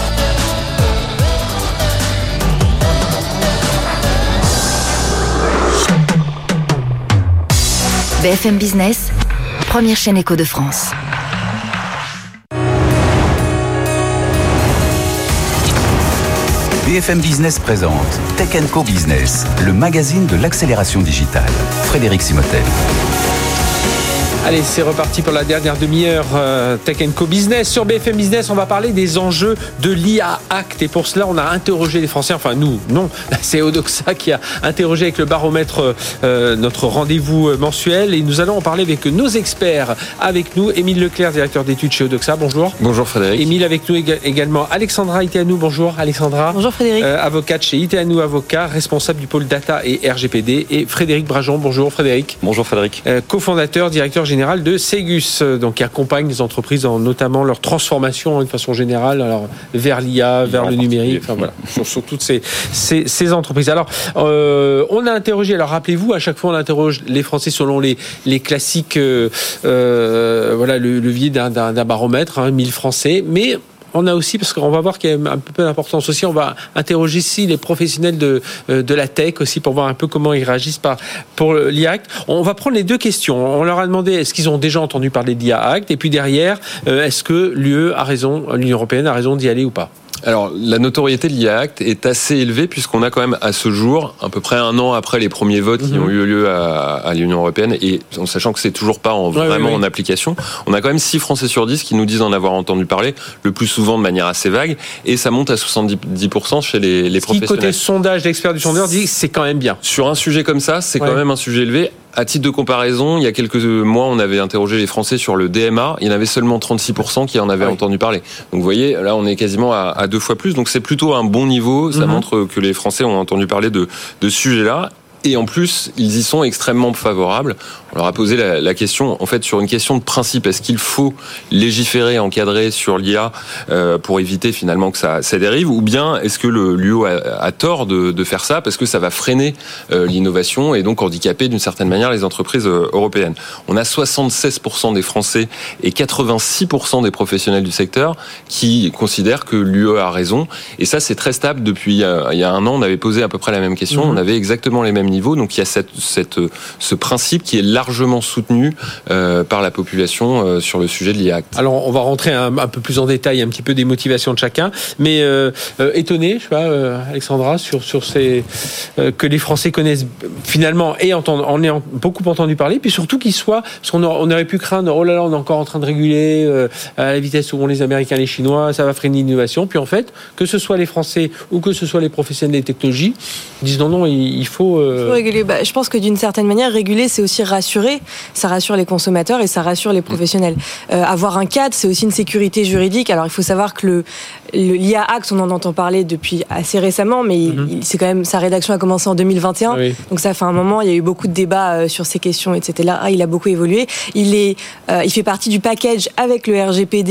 B F M Business, première chaîne éco de France. B F M Business présente Tech and Co Business, le magazine de l'accélération digitale. Frédéric Simotel. Allez, c'est reparti pour la dernière demi-heure euh, Tech and Co Business. Sur B F M Business, on va parler des enjeux de l'I A Act. Et pour cela, on a interrogé les Français. Enfin, nous, non. C'est Odoxa qui a interrogé avec le baromètre euh, notre rendez-vous mensuel. Et nous allons en parler avec nos experts. Avec nous, Émile Leclerc, directeur d'études chez Odoxa. Bonjour. Bonjour Frédéric. Émile, avec nous également Alexandra Iteanou. Bonjour Alexandra. Bonjour Frédéric. Euh, avocate chez Iteanou Avocat, responsable du pôle data et R G P D. Et Frédéric Brajon. Bonjour Frédéric. Bonjour Frédéric. Euh, cofondateur, directeur général de Segus, donc qui accompagne les entreprises dans notamment leur transformation de façon générale, alors vers l'I A, vers le numérique, enfin voilà, sur, sur toutes ces, ces, ces entreprises. Alors, euh, on a interrogé, alors rappelez-vous, à chaque fois on interroge les Français selon les, les classiques, euh, euh, voilà, le levier d'un, d'un, d'un baromètre, hein, mille Français, mais on a aussi, parce qu'on va voir qu'il y a un peu d'importance aussi, on va interroger ici les professionnels de, de la tech aussi pour voir un peu comment ils réagissent par, pour l'I A Act. On va prendre les deux questions. On leur a demandé est-ce qu'ils ont déjà entendu parler de l'I A Act, et puis derrière, est-ce que l'U E a raison, l'Union européenne a raison d'y aller ou pas? Alors, la notoriété de l'I A Act est assez élevée puisqu'on a quand même à ce jour, à peu près un an après les premiers votes mmh. qui ont eu lieu à, à l'Union européenne, et en sachant que c'est toujours pas en, ouais, vraiment oui, oui. en application, on a quand même six Français sur dix qui nous disent en avoir entendu parler, le plus souvent de manière assez vague, et ça monte à soixante-dix pour cent chez les, les professionnels. Qui, côté sondage d'experts du sondeur, dit que c'est quand même bien. Sur un sujet comme ça, c'est ouais. quand même un sujet élevé. À titre de comparaison, il y a quelques mois, on avait interrogé les Français sur le D M A. Il y en avait seulement trente-six pour cent qui en avaient oui. entendu parler. Donc vous voyez, là, on est quasiment à, à deux fois plus. Donc c'est plutôt un bon niveau. Ça mm-hmm. montre que les Français ont entendu parler de, de ce sujet-là. Et en plus, ils y sont extrêmement favorables. On leur a posé la, la question, en fait, sur une question de principe. Est-ce qu'il faut légiférer, encadrer sur l'I A euh, pour éviter finalement que ça, ça dérive, ou bien est-ce que le, l'U E a, a tort de, de faire ça parce que ça va freiner euh, l'innovation et donc handicaper d'une certaine manière les entreprises euh, européennes. On a soixante-seize pour cent des Français et quatre-vingt-six pour cent des professionnels du secteur qui considèrent que l'U E a raison. Et ça, c'est très stable depuis euh, il y a un an. On avait posé à peu près la même question. Mmh. On avait exactement les mêmes niveau. Donc il y a cette, cette, ce principe qui est largement soutenu euh, par la population euh, sur le sujet de l'I A Act. Alors on va rentrer un, un peu plus en détail un petit peu des motivations de chacun, mais euh, euh, étonné, je sais pas, euh, Alexandra, sur, sur ces, euh, que les Français connaissent finalement et entendent, en ayant beaucoup entendu parler, puis surtout qu'ils soient, parce qu'on aurait, on aurait pu craindre, oh là là, on est encore en train de réguler euh, à la vitesse où vont les Américains, les Chinois, ça va freiner l'innovation. Puis en fait, que ce soit les Français ou que ce soit les professionnels des technologies, disent non, non, il, il faut... Euh, réguler. Bah, je pense que d'une certaine manière, réguler, c'est aussi rassurer. Ça rassure les consommateurs et ça rassure les professionnels. Euh, avoir un cadre, c'est aussi une sécurité juridique. Alors, il faut savoir que le, le l'I A Act, on en entend parler depuis assez récemment, mais mm-hmm. il, c'est quand même, sa rédaction a commencé en deux mille vingt et un. Oui. Donc, ça fait un moment, il y a eu beaucoup de débats euh, sur ces questions, et cetera. Il a beaucoup évolué. Il est, euh, il fait partie du package avec le R G P D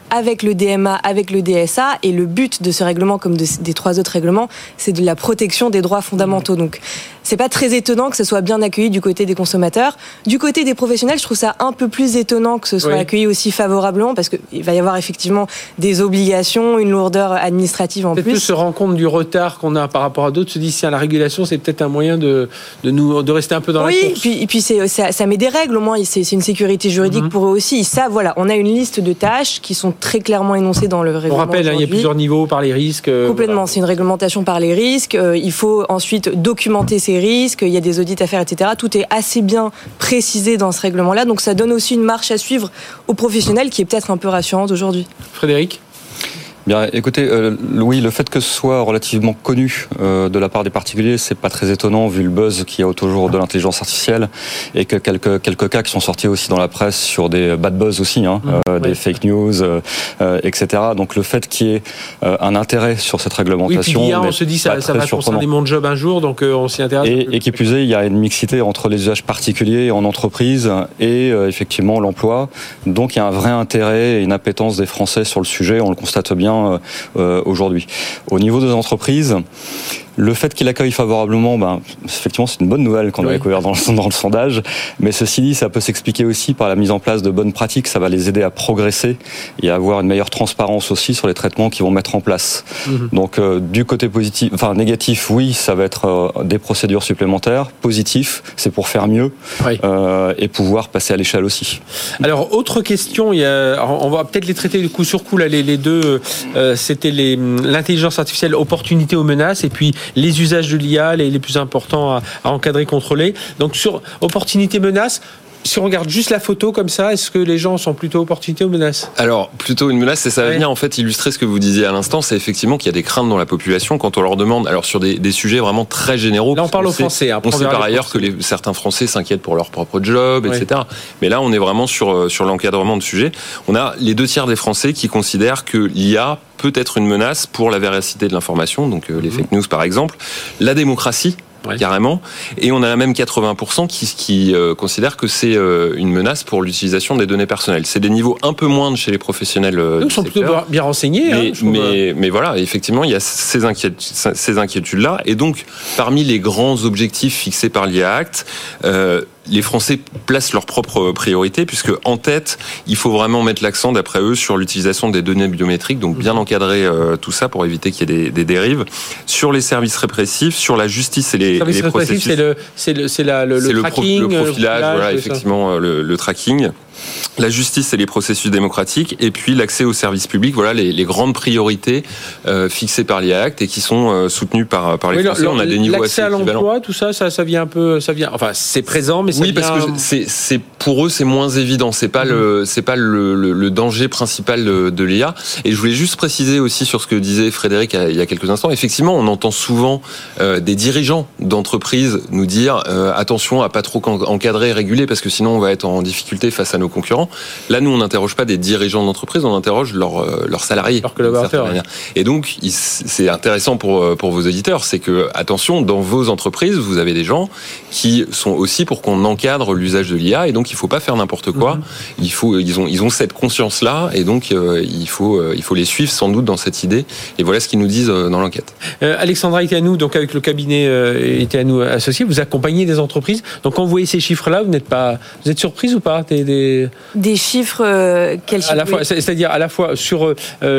avec le D M A, avec le D S A, et le but de ce règlement, comme de, des trois autres règlements, c'est de la protection des droits fondamentaux. Donc, c'est pas très étonnant que ce soit bien accueilli du côté des consommateurs. Du côté des professionnels, je trouve ça un peu plus étonnant que ce soit oui. accueilli aussi favorablement, parce qu'il va y avoir effectivement des obligations, une lourdeur administrative en peut-être plus. Peut-être se rendre compte du retard qu'on a par rapport à d'autres, se dit si à la régulation, c'est peut-être un moyen de, de, nous, de rester un peu dans oui, la course. Oui, et puis c'est, ça, ça met des règles, au moins, c'est, c'est une sécurité juridique mm-hmm. pour eux aussi. Ils savent, voilà, on a une liste de tâches qui sont très clairement énoncées dans le règlement. On rappelle, hein, il y a plusieurs niveaux par les risques. Euh, Complètement, voilà. C'est une réglementation par les risques. Euh, il faut ensuite documenter ces risques. Il y a des audits à faire, et cetera. Tout est assez bien précisé dans ce règlement-là. Donc ça donne aussi une marche à suivre aux professionnels qui est peut-être un peu rassurante aujourd'hui. Frédéric ? Bien, écoutez, euh, oui, le fait que ce soit relativement connu euh, de la part des particuliers, c'est pas très étonnant vu le buzz qu'il y a autour de l'intelligence artificielle et que quelques quelques cas qui sont sortis aussi dans la presse sur des bad buzz aussi, hein, mmh, euh, oui. des fake news, euh, euh, et cetera. Donc le fait qu'il y ait euh, un intérêt sur cette réglementation, oui, puis on se dit ça, ça va concerner mon job un jour, donc euh, on s'y intéresse. Et, et qui plus est, il y a une mixité entre les usages particuliers en entreprise et euh, effectivement l'emploi. Donc il y a un vrai intérêt et une appétence des Français sur le sujet. On le constate bien. Euh, aujourd'hui. Au niveau des entreprises, le fait qu'il accueille favorablement, ben, effectivement, c'est une bonne nouvelle qu'on oui. a découvert dans le, dans le sondage. Mais ceci dit, ça peut s'expliquer aussi par la mise en place de bonnes pratiques. Ça va les aider à progresser et à avoir une meilleure transparence aussi sur les traitements qu'ils vont mettre en place. Mm-hmm. Donc, euh, du côté positif, enfin négatif, oui, ça va être euh, des procédures supplémentaires. Positif, c'est pour faire mieux oui. euh, et pouvoir passer à l'échelle aussi. Alors, autre question, il y a, on va peut-être les traiter coup sur coup là, les, les deux. Euh, c'était les, l'intelligence artificielle, opportunité ou menace, et puis les usages de l'I A, les, les plus importants à, à encadrer, contrôler. Donc sur opportunité, menace, si on regarde juste la photo comme ça, est-ce que les gens sont plutôt opportunité ou menace ? Alors, plutôt une menace, et ça va ouais. venir en fait illustrer ce que vous disiez à l'instant, c'est effectivement qu'il y a des craintes dans la population quand on leur demande, alors sur des, des sujets vraiment très généraux. Là, on parle aux Français. Hein, on sait par ailleurs que les, certains Français s'inquiètent pour leur propre job, ouais. et cetera. Mais là, on est vraiment sur, sur l'encadrement de sujets. On a les deux tiers des Français qui considèrent que l'I A peut être une menace pour la véracité de l'information, donc euh, les fake news par exemple, la démocratie, ouais. carrément, et on a la même quatre-vingts pour cent qui, qui euh, considèrent que c'est euh, une menace pour l'utilisation des données personnelles. C'est des niveaux un peu moindres chez les professionnels euh, Ils sont secteur, plutôt bien renseignés. Mais, hein, mais, mais voilà, effectivement, il y a ces, inquiétudes, ces inquiétudes-là, et donc parmi les grands objectifs fixés par l'I A Act, euh, les Français placent leurs propres priorités, puisque en tête, il faut vraiment mettre l'accent, d'après eux, sur l'utilisation des données biométriques, donc bien encadrer euh, tout ça pour éviter qu'il y ait des, des dérives, sur les services répressifs, sur la justice et les, et les processus. C'est le, c'est le, c'est la, le, c'est le tracking, le, pro, le profilage, le profilage, voilà, effectivement, le, le tracking. La justice et les processus démocratiques, et puis l'accès aux services publics, voilà les, les grandes priorités euh, fixées par l'I A Act et qui sont euh, soutenues par, par les oui, Français. Le, On a des niveaux assez équivalents. L'accès à l'emploi, tout ça, ça, ça vient un peu, ça vient. Enfin, c'est présent, mais ça oui, vient... parce que c'est, c'est pour eux, c'est moins évident. C'est pas mmh. le, c'est pas le, le, le danger principal de, de l'I A. Et je voulais juste préciser aussi sur ce que disait Frédéric il y a quelques instants. Effectivement, on entend souvent euh, des dirigeants d'entreprises nous dire euh, attention à pas trop encadrer et réguler, parce que sinon on va être en difficulté face à nos concurrents. Là, nous, on n'interroge pas des dirigeants d'entreprise, on interroge leurs, leurs salariés. Leurs collaborateurs. Ouais. Et donc, c'est intéressant pour, pour vos auditeurs, c'est que, attention, dans vos entreprises, vous avez des gens qui sont aussi pour qu'on encadre l'usage de l'I A, et donc il ne faut pas faire n'importe quoi. Mm-hmm. Il faut, ils, ont, ils ont cette conscience-là, et donc euh, il, faut, euh, il faut les suivre sans doute dans cette idée. Et voilà ce qu'ils nous disent euh, dans l'enquête. Euh, Alexandra Iteanu, donc avec le cabinet euh, Iteanu associé, vous accompagnez des entreprises. Donc quand vous voyez ces chiffres-là, vous n'êtes pas, vous êtes surprise ou pas des, des... des chiffres Euh, quel à la fois, c'est-à-dire à la fois sur euh,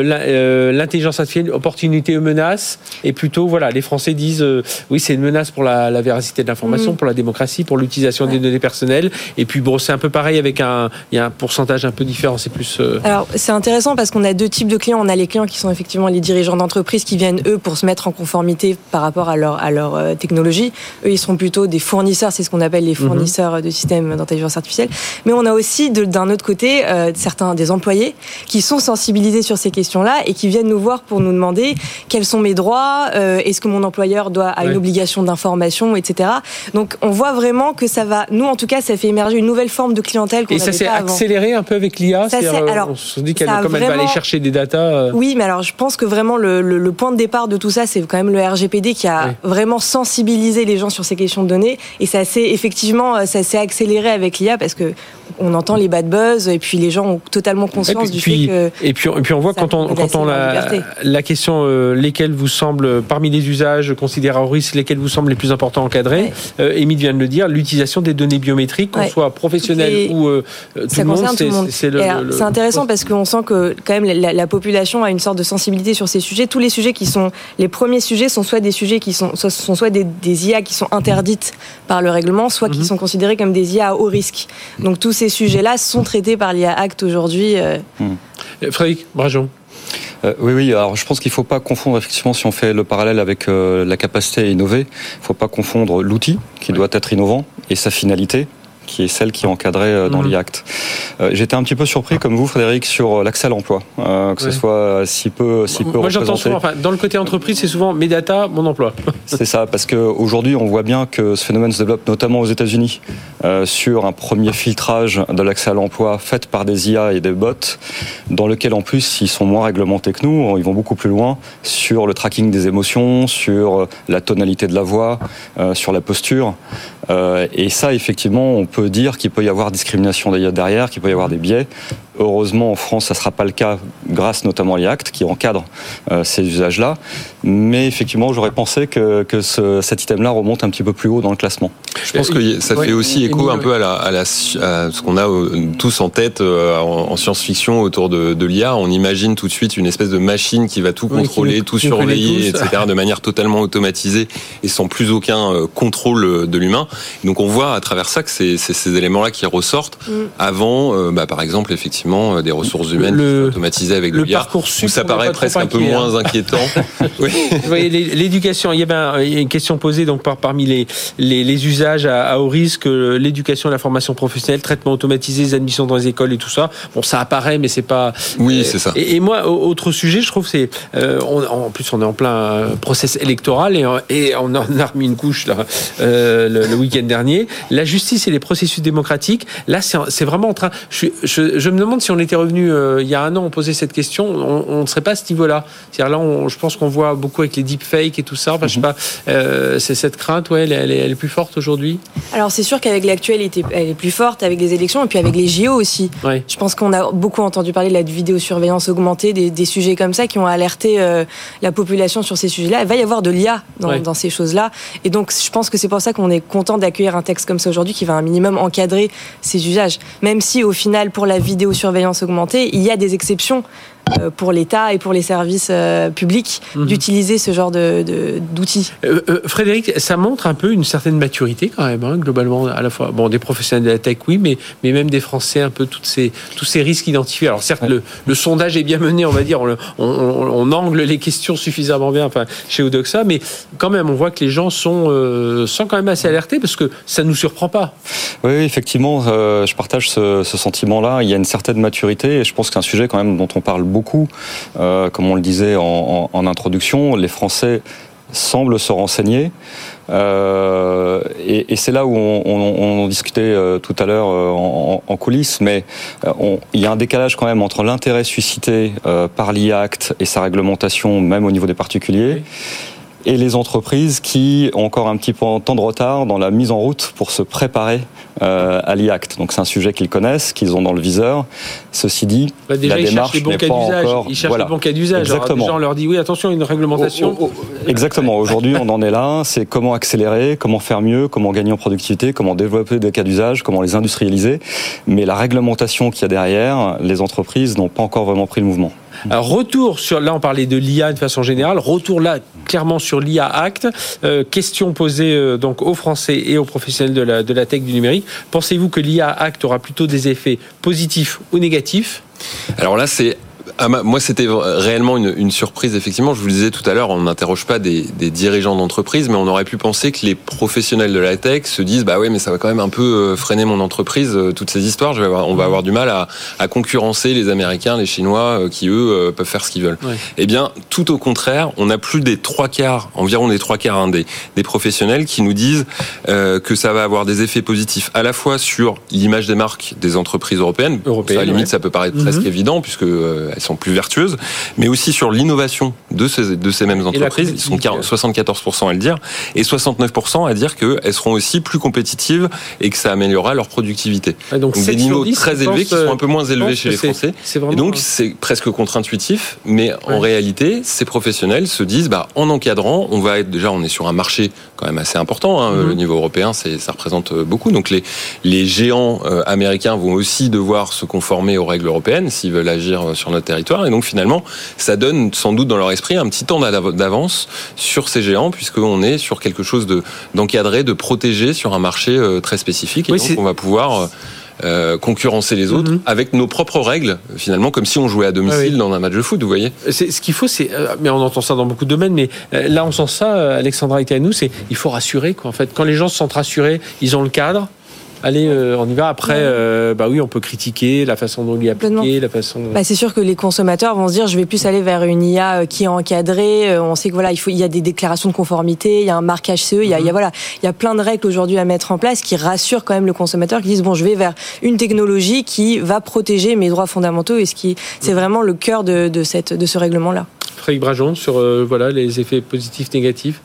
euh, l'intelligence artificielle, opportunité ou menace, et plutôt voilà, les Français disent euh, oui, c'est une menace pour la, la véracité de l'information, mmh. pour la démocratie, pour l'utilisation ouais. des données personnelles, et puis bon, c'est un peu pareil avec un, il y a un pourcentage un peu différent, c'est plus. Euh... Alors c'est intéressant parce qu'on a deux types de clients. On a les clients qui sont effectivement les dirigeants d'entreprise qui viennent eux pour se mettre en conformité par rapport à leur à leur euh, technologie. Eux, ils sont plutôt des fournisseurs, c'est ce qu'on appelle les fournisseurs mmh. de systèmes d'intelligence artificielle. Mais on a aussi de, d'un autre côté Euh, certains des employés qui sont sensibilisés sur ces questions-là et qui viennent nous voir pour nous demander quels sont mes droits, euh, est-ce que mon employeur doit a une ouais. obligation d'information, et cetera. Donc on voit vraiment que ça va, nous en tout cas, ça fait émerger une nouvelle forme de clientèle qu'on n'avait pas avant. Et ça s'est accéléré un peu avec l'I A. Ça c'est, alors, on se dit qu'elle, comme vraiment... elle va aller chercher des datas. Euh... Oui, mais alors je pense que vraiment le, le, le point de départ de tout ça, c'est quand même le R G P D qui a oui. vraiment sensibilisé les gens sur ces questions de données. Et ça s'est effectivement, ça s'est accéléré avec l'I A parce que on entend les bad buzz et puis les gens ont totalement conscience puis, du fait que. Et puis, et puis on voit quand on, quand on la, la question, euh, lesquels vous semblent parmi les usages considérés à risque, lesquels vous semblent les plus importants à encadrer. Ouais. Euh, Émile vient de le dire, l'utilisation des données biométriques, qu'on ouais. soit professionnel et ou euh, tout, ça le monde, tout le monde. C'est, c'est, le, alors, le, c'est intéressant le... parce qu'on sent que quand même la, la population a une sorte de sensibilité sur ces sujets. Tous les sujets qui sont les premiers sujets sont soit des sujets qui sont soit, sont soit des, des I A qui sont interdites par le règlement, soit mm-hmm. qui sont considérés comme des I A à haut risque. Donc tous ces sujets-là sont traités par l'I A Act aujourd'hui. Euh... Mm. Frédéric Brajon. Euh, oui, oui. Alors, je pense qu'il ne faut pas confondre, effectivement, si on fait le parallèle avec euh, la capacité à innover, il ne faut pas confondre l'outil qui ouais. doit être innovant et sa finalité, qui est celle qui est encadrée dans mmh. l'I A Act. Euh, j'étais un petit peu surpris, comme vous, Frédéric, sur l'accès à l'emploi, euh, que ouais. ce soit si peu, si peu Moi, représenté. j'entends souvent, enfin, dans le côté entreprise, c'est souvent mes data, mon emploi. C'est ça, parce qu'aujourd'hui, on voit bien que ce phénomène se développe notamment aux États-Unis euh, sur un premier filtrage de l'accès à l'emploi fait par des I A et des bots, dans lequel, en plus, ils sont moins réglementés que nous, ils vont beaucoup plus loin sur le tracking des émotions, sur la tonalité de la voix, euh, sur la posture. Euh, et ça, effectivement, on peut dire qu'il peut y avoir discrimination derrière, qu'il peut y avoir des biais. Heureusement, en France, ça ne sera pas le cas, grâce notamment à l'I A Act, qui encadre euh, ces usages-là. Mais effectivement, j'aurais pensé que, que ce, cet item-là remonte un petit peu plus haut dans le classement. Je pense que ça fait aussi écho un peu à, la, à, la, à ce qu'on a tous en tête en, en science-fiction autour de, de l'I A. On imagine tout de suite une espèce de machine qui va tout contrôler, oui, tout surveiller, et cetera, de manière totalement automatisée et sans plus aucun contrôle de l'humain. Donc on voit à travers ça que c'est, c'est ces éléments-là qui ressortent mm. avant, euh, bah, par exemple, effectivement, des ressources humaines le, automatisées avec de l'I A, où ça paraît presque un peu inquiet, moins hein. inquiétant. Oui. Vous voyez, l'éducation, il y avait une question posée donc par, parmi les, les, les usages à, à haut risque, l'éducation, la formation professionnelle, traitement automatisé, les admissions dans les écoles et tout ça. Bon, ça apparaît, mais c'est pas. Oui, euh, c'est ça. Et, et moi, autre sujet, je trouve, c'est euh, on, en plus on est en plein process électoral et, et on en a remis une couche là euh, le, le week-end dernier. La justice et les processus démocratiques, là, c'est, c'est vraiment en train. Je, je, je me demande si on était revenu euh, il y a un an, on posait cette question, on ne serait pas à ce niveau-là. C'est-à-dire là, on, je pense qu'on voit beaucoup avec les deepfakes et tout ça. Enfin, mm-hmm. je sais pas, euh, c'est cette crainte, ouais, elle, elle, est, elle est plus forte aujourd'hui. Alors c'est sûr qu'avec l'actualité, elle est plus forte avec les élections et puis avec les J O aussi. Oui. Je pense qu'on a beaucoup entendu parler de la vidéosurveillance augmentée, des, des sujets comme ça qui ont alerté euh, la population sur ces sujets-là. Il va y avoir de l'I A dans, oui. dans ces choses-là. Et donc je pense que c'est pour ça qu'on est content d'accueillir un texte comme ça aujourd'hui qui va un minimum encadrer ces usages. Même si au final, pour la vidéosurveillance augmentée, il y a des exceptions pour l'État et pour les services euh, publics mmh. d'utiliser ce genre de, de, d'outils. Euh, euh, Frédéric, ça montre un peu une certaine maturité quand même, hein, globalement, à la fois bon, des professionnels de la tech, oui, mais, mais même des Français, un peu toutes ces, tous ces risques identifiés. Alors certes, ouais. le, le sondage est bien mené, on va dire, on, on, on angle les questions suffisamment bien enfin, chez Odoxa, mais quand même, on voit que les gens sont, euh, sont quand même assez alertés parce que ça ne nous surprend pas. Oui, effectivement, euh, je partage ce, ce sentiment-là. Il y a une certaine maturité et je pense que c'est un sujet quand même dont on parle beaucoup. Beaucoup, euh, comme on le disait en, en, en introduction, les Français semblent se renseigner. Euh, et, et c'est là où on, on, on discutait euh, tout à l'heure euh, en, en coulisses, mais euh, on, il y a un décalage quand même entre l'intérêt suscité euh, par l'I A Act et sa réglementation, même au niveau des particuliers. Oui. Et les entreprises qui ont encore un petit peu de temps de retard dans la mise en route pour se préparer euh, à l'I A Act. Donc c'est un sujet qu'ils connaissent, qu'ils ont dans le viseur. Ceci dit, bah déjà, la démarche n'est pas encore... Ils cherchent voilà. les bons cas d'usage. Exactement. Alors, on leur dit, oui, attention, une réglementation. Oh, oh, oh. Exactement. Aujourd'hui, on en est là. C'est comment accélérer, comment faire mieux, comment gagner en productivité, comment développer des cas d'usage, comment les industrialiser. Mais la réglementation qu'il y a derrière, les entreprises n'ont pas encore vraiment pris le mouvement. Alors, retour sur, là on parlait de l'I A de façon générale, retour là clairement sur l'I A Act, euh, question posée euh, donc aux Français et aux professionnels de la, de la tech du numérique. Pensez-vous que l'I A Act aura plutôt des effets positifs ou négatifs ? Alors là c'est Ah, moi, c'était réellement une, une surprise. Effectivement, je vous le disais tout à l'heure, on n'interroge pas des, des dirigeants d'entreprise, mais on aurait pu penser que les professionnels de la tech se disent, bah oui, mais ça va quand même un peu freiner mon entreprise, toutes ces histoires. Je vais avoir, on va avoir du mal à, à concurrencer les Américains, les Chinois, qui eux peuvent faire ce qu'ils veulent. Ouais. Eh bien, tout au contraire, on a plus des trois quarts, environ des trois quarts hein, des, des professionnels qui nous disent euh, que ça va avoir des effets positifs à la fois sur l'image des marques des entreprises européennes. Européennes, à la limite, ouais. ça peut paraître mm-hmm. presque évident puisque euh, elles sont plus vertueuses, mais aussi sur l'innovation de ces, de ces mêmes entreprises. Ils sont soixante-quatorze pour cent à le dire et soixante-neuf pour cent à dire qu'elles seront aussi plus compétitives et que ça améliorera leur productivité. Ouais, donc, donc des niveaux dix, très élevés qui sont un peu moins élevés chez les Français. C'est et donc c'est presque contre-intuitif, mais ouais. en réalité, ces professionnels se disent, bah, en encadrant, on va être déjà, on est sur un marché quand même assez important. Hein, mm-hmm. Le niveau européen, c'est, ça représente beaucoup. Donc les, les géants euh, américains vont aussi devoir se conformer aux règles européennes s'ils veulent agir sur notre territoire. Et donc finalement, ça donne sans doute dans leur esprit un petit temps d'avance sur ces géants, puisqu'on est sur quelque chose de, d'encadré, de protégé sur un marché euh, très spécifique. Et oui, donc c'est... on va pouvoir... Euh, Euh, concurrencer les autres mm-hmm. avec nos propres règles, finalement, comme si on jouait à domicile ah oui. dans un match de foot, vous voyez. C'est, ce qu'il faut, c'est, euh, mais on entend ça dans beaucoup de domaines, mais euh, là on sent ça, euh, Alexandra était à nous, c'est il faut rassurer, quoi. En fait, quand les gens se sentent rassurés, ils ont le cadre. Allez, euh, on y va. Après, euh, bah oui, on peut critiquer la façon dont il est appliqué, la façon. Dont... Bah, c'est sûr que les consommateurs vont se dire, je vais plus aller vers une I A qui est encadrée. On sait que voilà, il faut, il y a des déclarations de conformité, il y a un marquage C E, il y a, mm-hmm. il y a voilà, il y a plein de règles aujourd'hui à mettre en place qui rassurent quand même le consommateur, qui disent bon, je vais vers une technologie qui va protéger mes droits fondamentaux et ce qui, c'est vraiment le cœur de, de cette, de ce règlement-là. Frédéric Brajon sur euh, voilà les effets positifs, négatifs.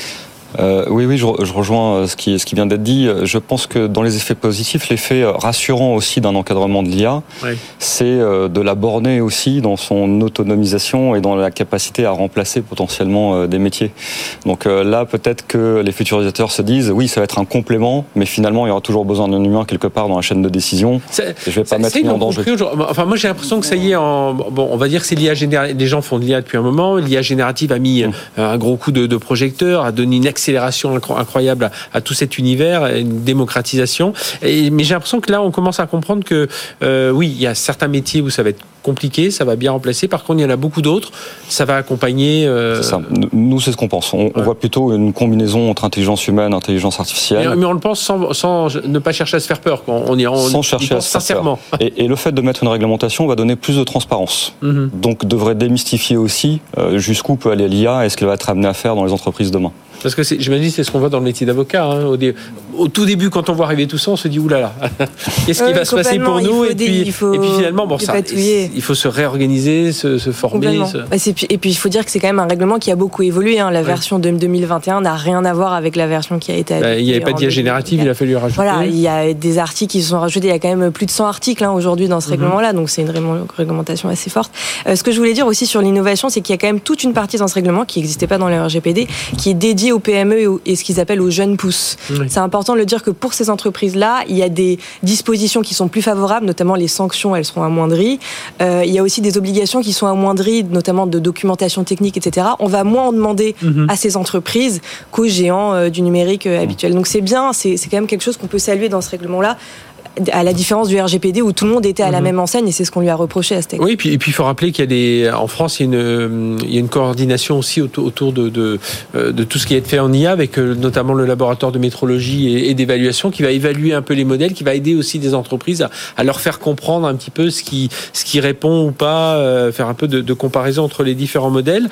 Euh, oui, oui, je, je rejoins ce qui, ce qui vient d'être dit. Je pense que dans les effets positifs, l'effet rassurant aussi d'un encadrement de l'I A, oui. c'est de la borner aussi dans son autonomisation et dans la capacité à remplacer potentiellement des métiers. Donc là, peut-être que les futurs utilisateurs se disent, oui, ça va être un complément, mais finalement, il y aura toujours besoin d'un humain quelque part dans la chaîne de décision. C'est, et je vais pas mettre en danger. Enfin, moi, j'ai l'impression que ça y est. En, bon, on va dire que c'est l'I A générative. Les gens font de l'I A depuis un moment. L'I A générative a mis mmh. un gros coup de, de projecteur, a donné une accélération incroyable à, à tout cet univers, une démocratisation. Et, mais j'ai l'impression que là, on commence à comprendre que euh, oui, il y a certains métiers où ça va être compliqué, ça va bien remplacer. Par contre, il y en a beaucoup d'autres. Ça va accompagner. Euh... C'est ça. Nous, c'est ce qu'on pense. On, ouais. on voit plutôt une combinaison entre intelligence humaine, intelligence artificielle. Mais, mais on le pense sans, sans ne pas chercher à se faire peur. On y, on, sans chercher à se faire sincèrement. Peur. Et, et le fait de mettre une réglementation va donner plus de transparence. Mm-hmm. Donc, devrait démystifier aussi euh, jusqu'où peut aller l'I A et ce qu'elle va être amenée à faire dans les entreprises demain. Parce que c'est, j'imagine c'est ce qu'on voit dans le métier d'avocat. Hein. Au, dé, au tout début, quand on voit arriver tout ça, on se dit oulala, qu'est-ce qui euh, va se passer pour nous et, des, puis, faut, et puis finalement, bon, ça, il faut se réorganiser, se, se former. Se... Et, puis, et puis il faut dire que c'est quand même un règlement qui a beaucoup évolué. Hein. La ouais. version de deux mille vingt et un n'a rien à voir avec la version qui a été adoptée. Bah, il n'y avait pas d'I A générative, il a fallu rajouter. Voilà, il y a des articles qui se sont rajoutés. Il y a quand même plus de cent articles hein, aujourd'hui dans ce mm-hmm. règlement-là, donc c'est une réglementation assez forte. Euh, ce que je voulais dire aussi sur l'innovation, c'est qu'il y a quand même toute une partie dans ce règlement qui n'existait pas dans le R G P D, qui est dédiée aux P M E et aux et ce qu'ils appellent aux jeunes pousses. Oui. C'est important de le dire que pour ces entreprises-là, il y a des dispositions qui sont plus favorables, notamment les sanctions, elles seront amoindries. Euh, il y a aussi des obligations qui sont amoindries, notamment de documentation technique, et cetera. On va moins en demander mm-hmm. à ces entreprises qu'aux géants euh, du numérique euh, habituel. Donc c'est bien, c'est, c'est quand même quelque chose qu'on peut saluer dans ce règlement-là, à la différence du R G P D où tout le monde était à la mmh. même enseigne et c'est ce qu'on lui a reproché à Steak. Oui, et puis et puis il faut rappeler qu'il y a des en France il y a une il y a une coordination aussi autour, autour de, de de tout ce qui est fait en I A avec notamment le laboratoire de métrologie et, et d'évaluation qui va évaluer un peu les modèles, qui va aider aussi des entreprises à, à leur faire comprendre un petit peu ce qui ce qui répond ou pas, euh, faire un peu de, de comparaison entre les différents modèles.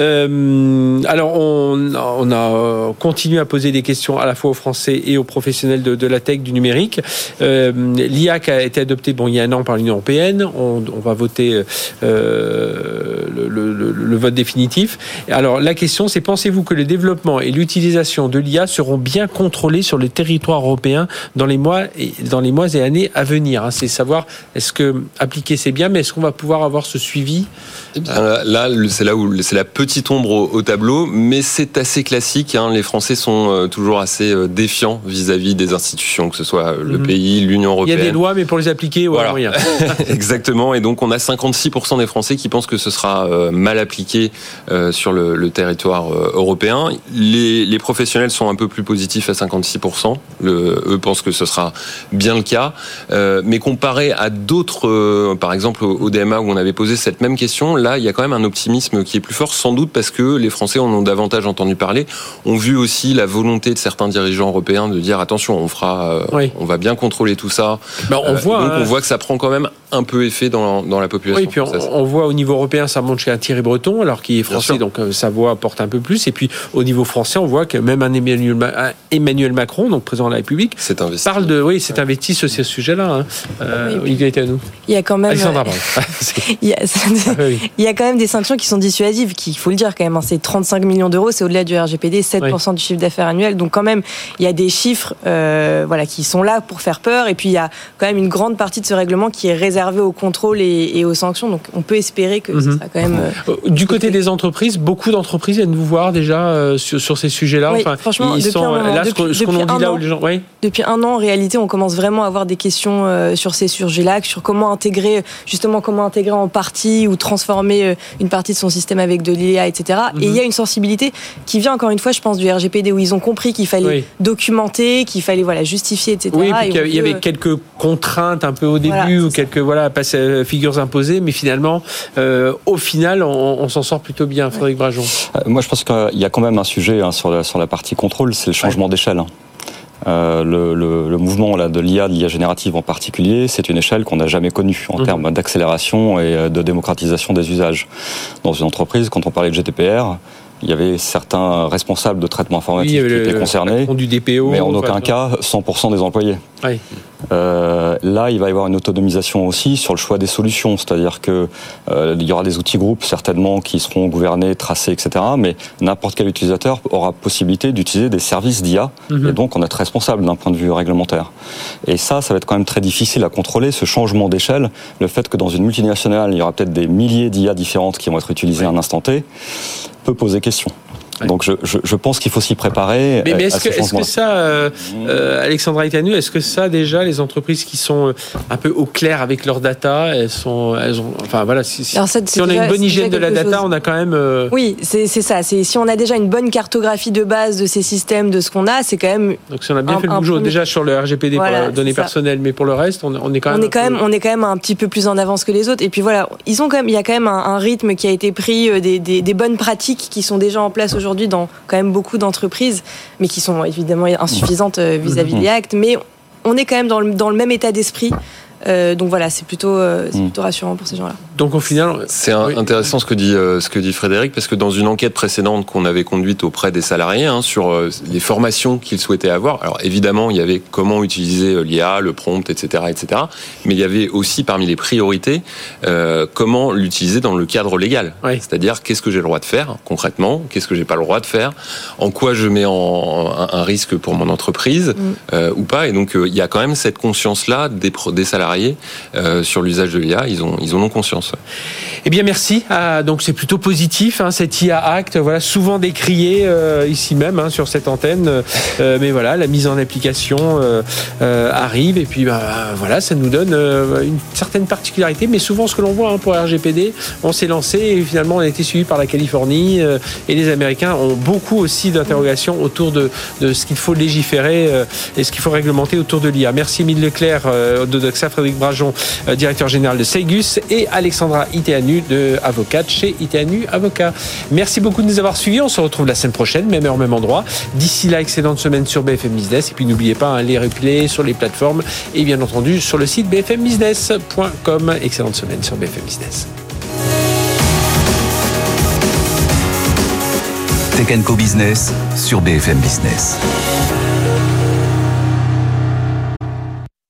Euh, alors on on a continué à poser des questions à la fois aux Français et aux professionnels de, de la tech, du numérique. Euh, L'I A qui a été adoptée bon, il y a un an par l'Union européenne, on, on va voter euh, le, le, le vote définitif. Alors la question c'est, pensez-vous que le développement et l'utilisation de l'I A seront bien contrôlés sur le territoire européen dans les mois et, dans les mois et années à venir, hein? C'est savoir, est-ce que appliquer c'est bien, mais est-ce qu'on va pouvoir avoir ce suivi? Là, là c'est là où c'est la petite ombre au, au tableau, mais c'est assez classique, hein. Les Français sont euh, toujours assez euh, défiants vis-à-vis des institutions, que ce soit le mmh. pays, l'Union l'Union européenne. Il y a des lois, mais pour les appliquer, ouais, voilà. moyen. Exactement. Et donc, on a cinquante-six pour cent des Français qui pensent que ce sera euh, mal appliqué euh, sur le, le territoire euh, européen. Les, les professionnels sont un peu plus positifs à cinquante-six pour cent. Le, eux pensent que ce sera bien le cas. Euh, mais comparé à d'autres, euh, par exemple au, au D M A où on avait posé cette même question, là, il y a quand même un optimisme qui est plus fort, sans doute parce que les Français en ont davantage entendu parler, ont vu aussi la volonté de certains dirigeants européens de dire attention, on fera, euh, oui. on va bien contrôler tout ça. Ben, on, euh, voit, donc hein. on voit que ça prend quand même un peu effet dans, dans la population. Oui, puis on, on voit au niveau européen, ça monte chez un Thierry Breton, alors qu'il est français, donc euh, sa voix porte un peu plus. Et puis au niveau français, on voit que même un Emmanuel, Ma- Emmanuel Macron, donc président de la République, c'est investi. parle de, oui, c'est investi sur ces sujets-là. Hein. Euh, oui, il était à nous. Il y a quand même. Alexandra, pardon. il, y a, ah, oui. il y a quand même des sanctions qui sont dissuasives, qui, il faut le dire quand même. Hein, c'est trente-cinq millions d'euros, c'est au-delà du R G P D, sept pour cent oui. du chiffre d'affaires annuel. Donc quand même, il y a des chiffres, euh, voilà, qui sont là pour faire peur. Et puis il y a quand même une grande partie de ce règlement qui est réservée au contrôle et, et aux sanctions. Donc on peut espérer que mm-hmm. ça sera quand même. Euh, du côté des entreprises, beaucoup d'entreprises viennent vous voir déjà euh, sur, sur ces sujets-là. Oui, enfin, franchement, ils depuis sont, un moment, là, depuis, ce qu'on dit là an, où les gens. Oui. Depuis un an, en réalité, on commence vraiment à avoir des questions euh, sur ces sujets-là, sur comment intégrer, justement, comment intégrer en partie ou transformer euh, une partie de son système avec de l'I A, et cetera. Mm-hmm. Et il y a une sensibilité qui vient encore une fois, je pense, du R G P D où ils ont compris qu'il fallait oui. documenter, qu'il fallait voilà justifier, et cetera. Oui, puis et il y avait quelques contraintes un peu au début voilà, ou quelques voilà passer, figures imposées, mais finalement, euh, au final, on, on s'en sort plutôt bien. Frédéric Brajon. Euh, moi, je pense qu'il y a quand même un sujet hein, sur, la, sur la partie contrôle, c'est le changement ouais. d'échelle. Euh, le, le, le mouvement là, de l'I A, de l'I A générative en particulier, c'est une échelle qu'on n'a jamais connue en mmh. termes d'accélération et de démocratisation des usages. Dans une entreprise, quand on parlait de G D P R, il y avait certains responsables de traitement informatique oui, qui le, étaient concernés, du D P O, mais en aucun cas cent pour cent des employés. Oui. Euh, là, il va y avoir une autonomisation aussi sur le choix des solutions, c'est-à-dire que euh, il y aura des outils groupes certainement qui seront gouvernés, tracés, et cetera. Mais n'importe quel utilisateur aura possibilité d'utiliser des services d'I A mm-hmm. et donc on est responsable d'un point de vue réglementaire. Et ça, ça va être quand même très difficile à contrôler, ce changement d'échelle, le fait que dans une multinationale, il y aura peut-être des milliers d'I A différentes qui vont être utilisées à un instant T, peut poser question. Donc je, je, je pense qu'il faut s'y préparer. Mais, mais est-ce, à ce que, est-ce que ça, euh, euh, Alexandra Itanu, est-ce que ça déjà les entreprises qui sont un peu au clair avec leurs data, elles sont, elles ont, enfin voilà, si, si, ça, si on déjà, a une bonne hygiène de la data, chose. On a quand même. Euh... Oui, c'est, c'est ça. C'est si on a déjà une bonne cartographie de base de ces systèmes, de ce qu'on a, c'est quand même. Donc si on a bien un, fait le boulot premier... déjà sur le R G P D voilà, pour les données personnelles, mais pour le reste, on, on est quand même. On est quand peu... même, on est quand même un petit peu plus en avance que les autres. Et puis voilà, ils ont quand même, il y a quand même un, un rythme qui a été pris, des, des, des bonnes pratiques qui sont déjà en place aujourd'hui dans quand même beaucoup d'entreprises, mais qui sont évidemment insuffisantes vis-à-vis des actes. Mais on est quand même dans le, dans le même état d'esprit. Euh, donc voilà, c'est plutôt, euh, c'est plutôt rassurant pour ces gens-là. Donc au final, c'est un, oui. intéressant ce que dit euh, ce que dit Frédéric, parce que dans une enquête précédente qu'on avait conduite auprès des salariés hein, sur euh, les formations qu'ils souhaitaient avoir. Alors évidemment, il y avait comment utiliser l'I A, le prompt, et cetera, et cetera. Mais il y avait aussi parmi les priorités euh, comment l'utiliser dans le cadre légal. Oui. C'est-à-dire qu'est-ce que j'ai le droit de faire concrètement, qu'est-ce que j'ai pas le droit de faire, en quoi je mets en un, un risque pour mon entreprise mm. euh, ou pas. Et donc euh, il y a quand même cette conscience-là des, des salariés. Euh, sur l'usage de l'I A, ils ont ils en ont conscience. Ouais. Eh bien merci. Ah, donc c'est plutôt positif hein, cet I A Act, voilà souvent décrié euh, ici même hein, sur cette antenne, euh, mais voilà la mise en application euh, euh, arrive et puis bah, voilà ça nous donne euh, une certaine particularité, mais souvent ce que l'on voit hein, pour R G P D, on s'est lancé et finalement on a été suivi par la Californie euh, et les Américains ont beaucoup aussi d'interrogations autour de de ce qu'il faut légiférer euh, et ce qu'il faut réglementer autour de l'I A. Merci Émile Leclerc euh, de Doxa, Frédéric Brajon, euh, directeur général de Seigus, et Alexandra Iteanu, de avocate chez Iteanu Avocat. Merci beaucoup de nous avoir suivis. On se retrouve la semaine prochaine, même heure, même endroit. D'ici là, excellente semaine sur B F M Business. Et puis n'oubliez pas hein, les replays sur les plateformes et bien entendu sur le site b f m business point com. Excellente semaine sur B F M Business. Tech and Co Business sur B F M Business.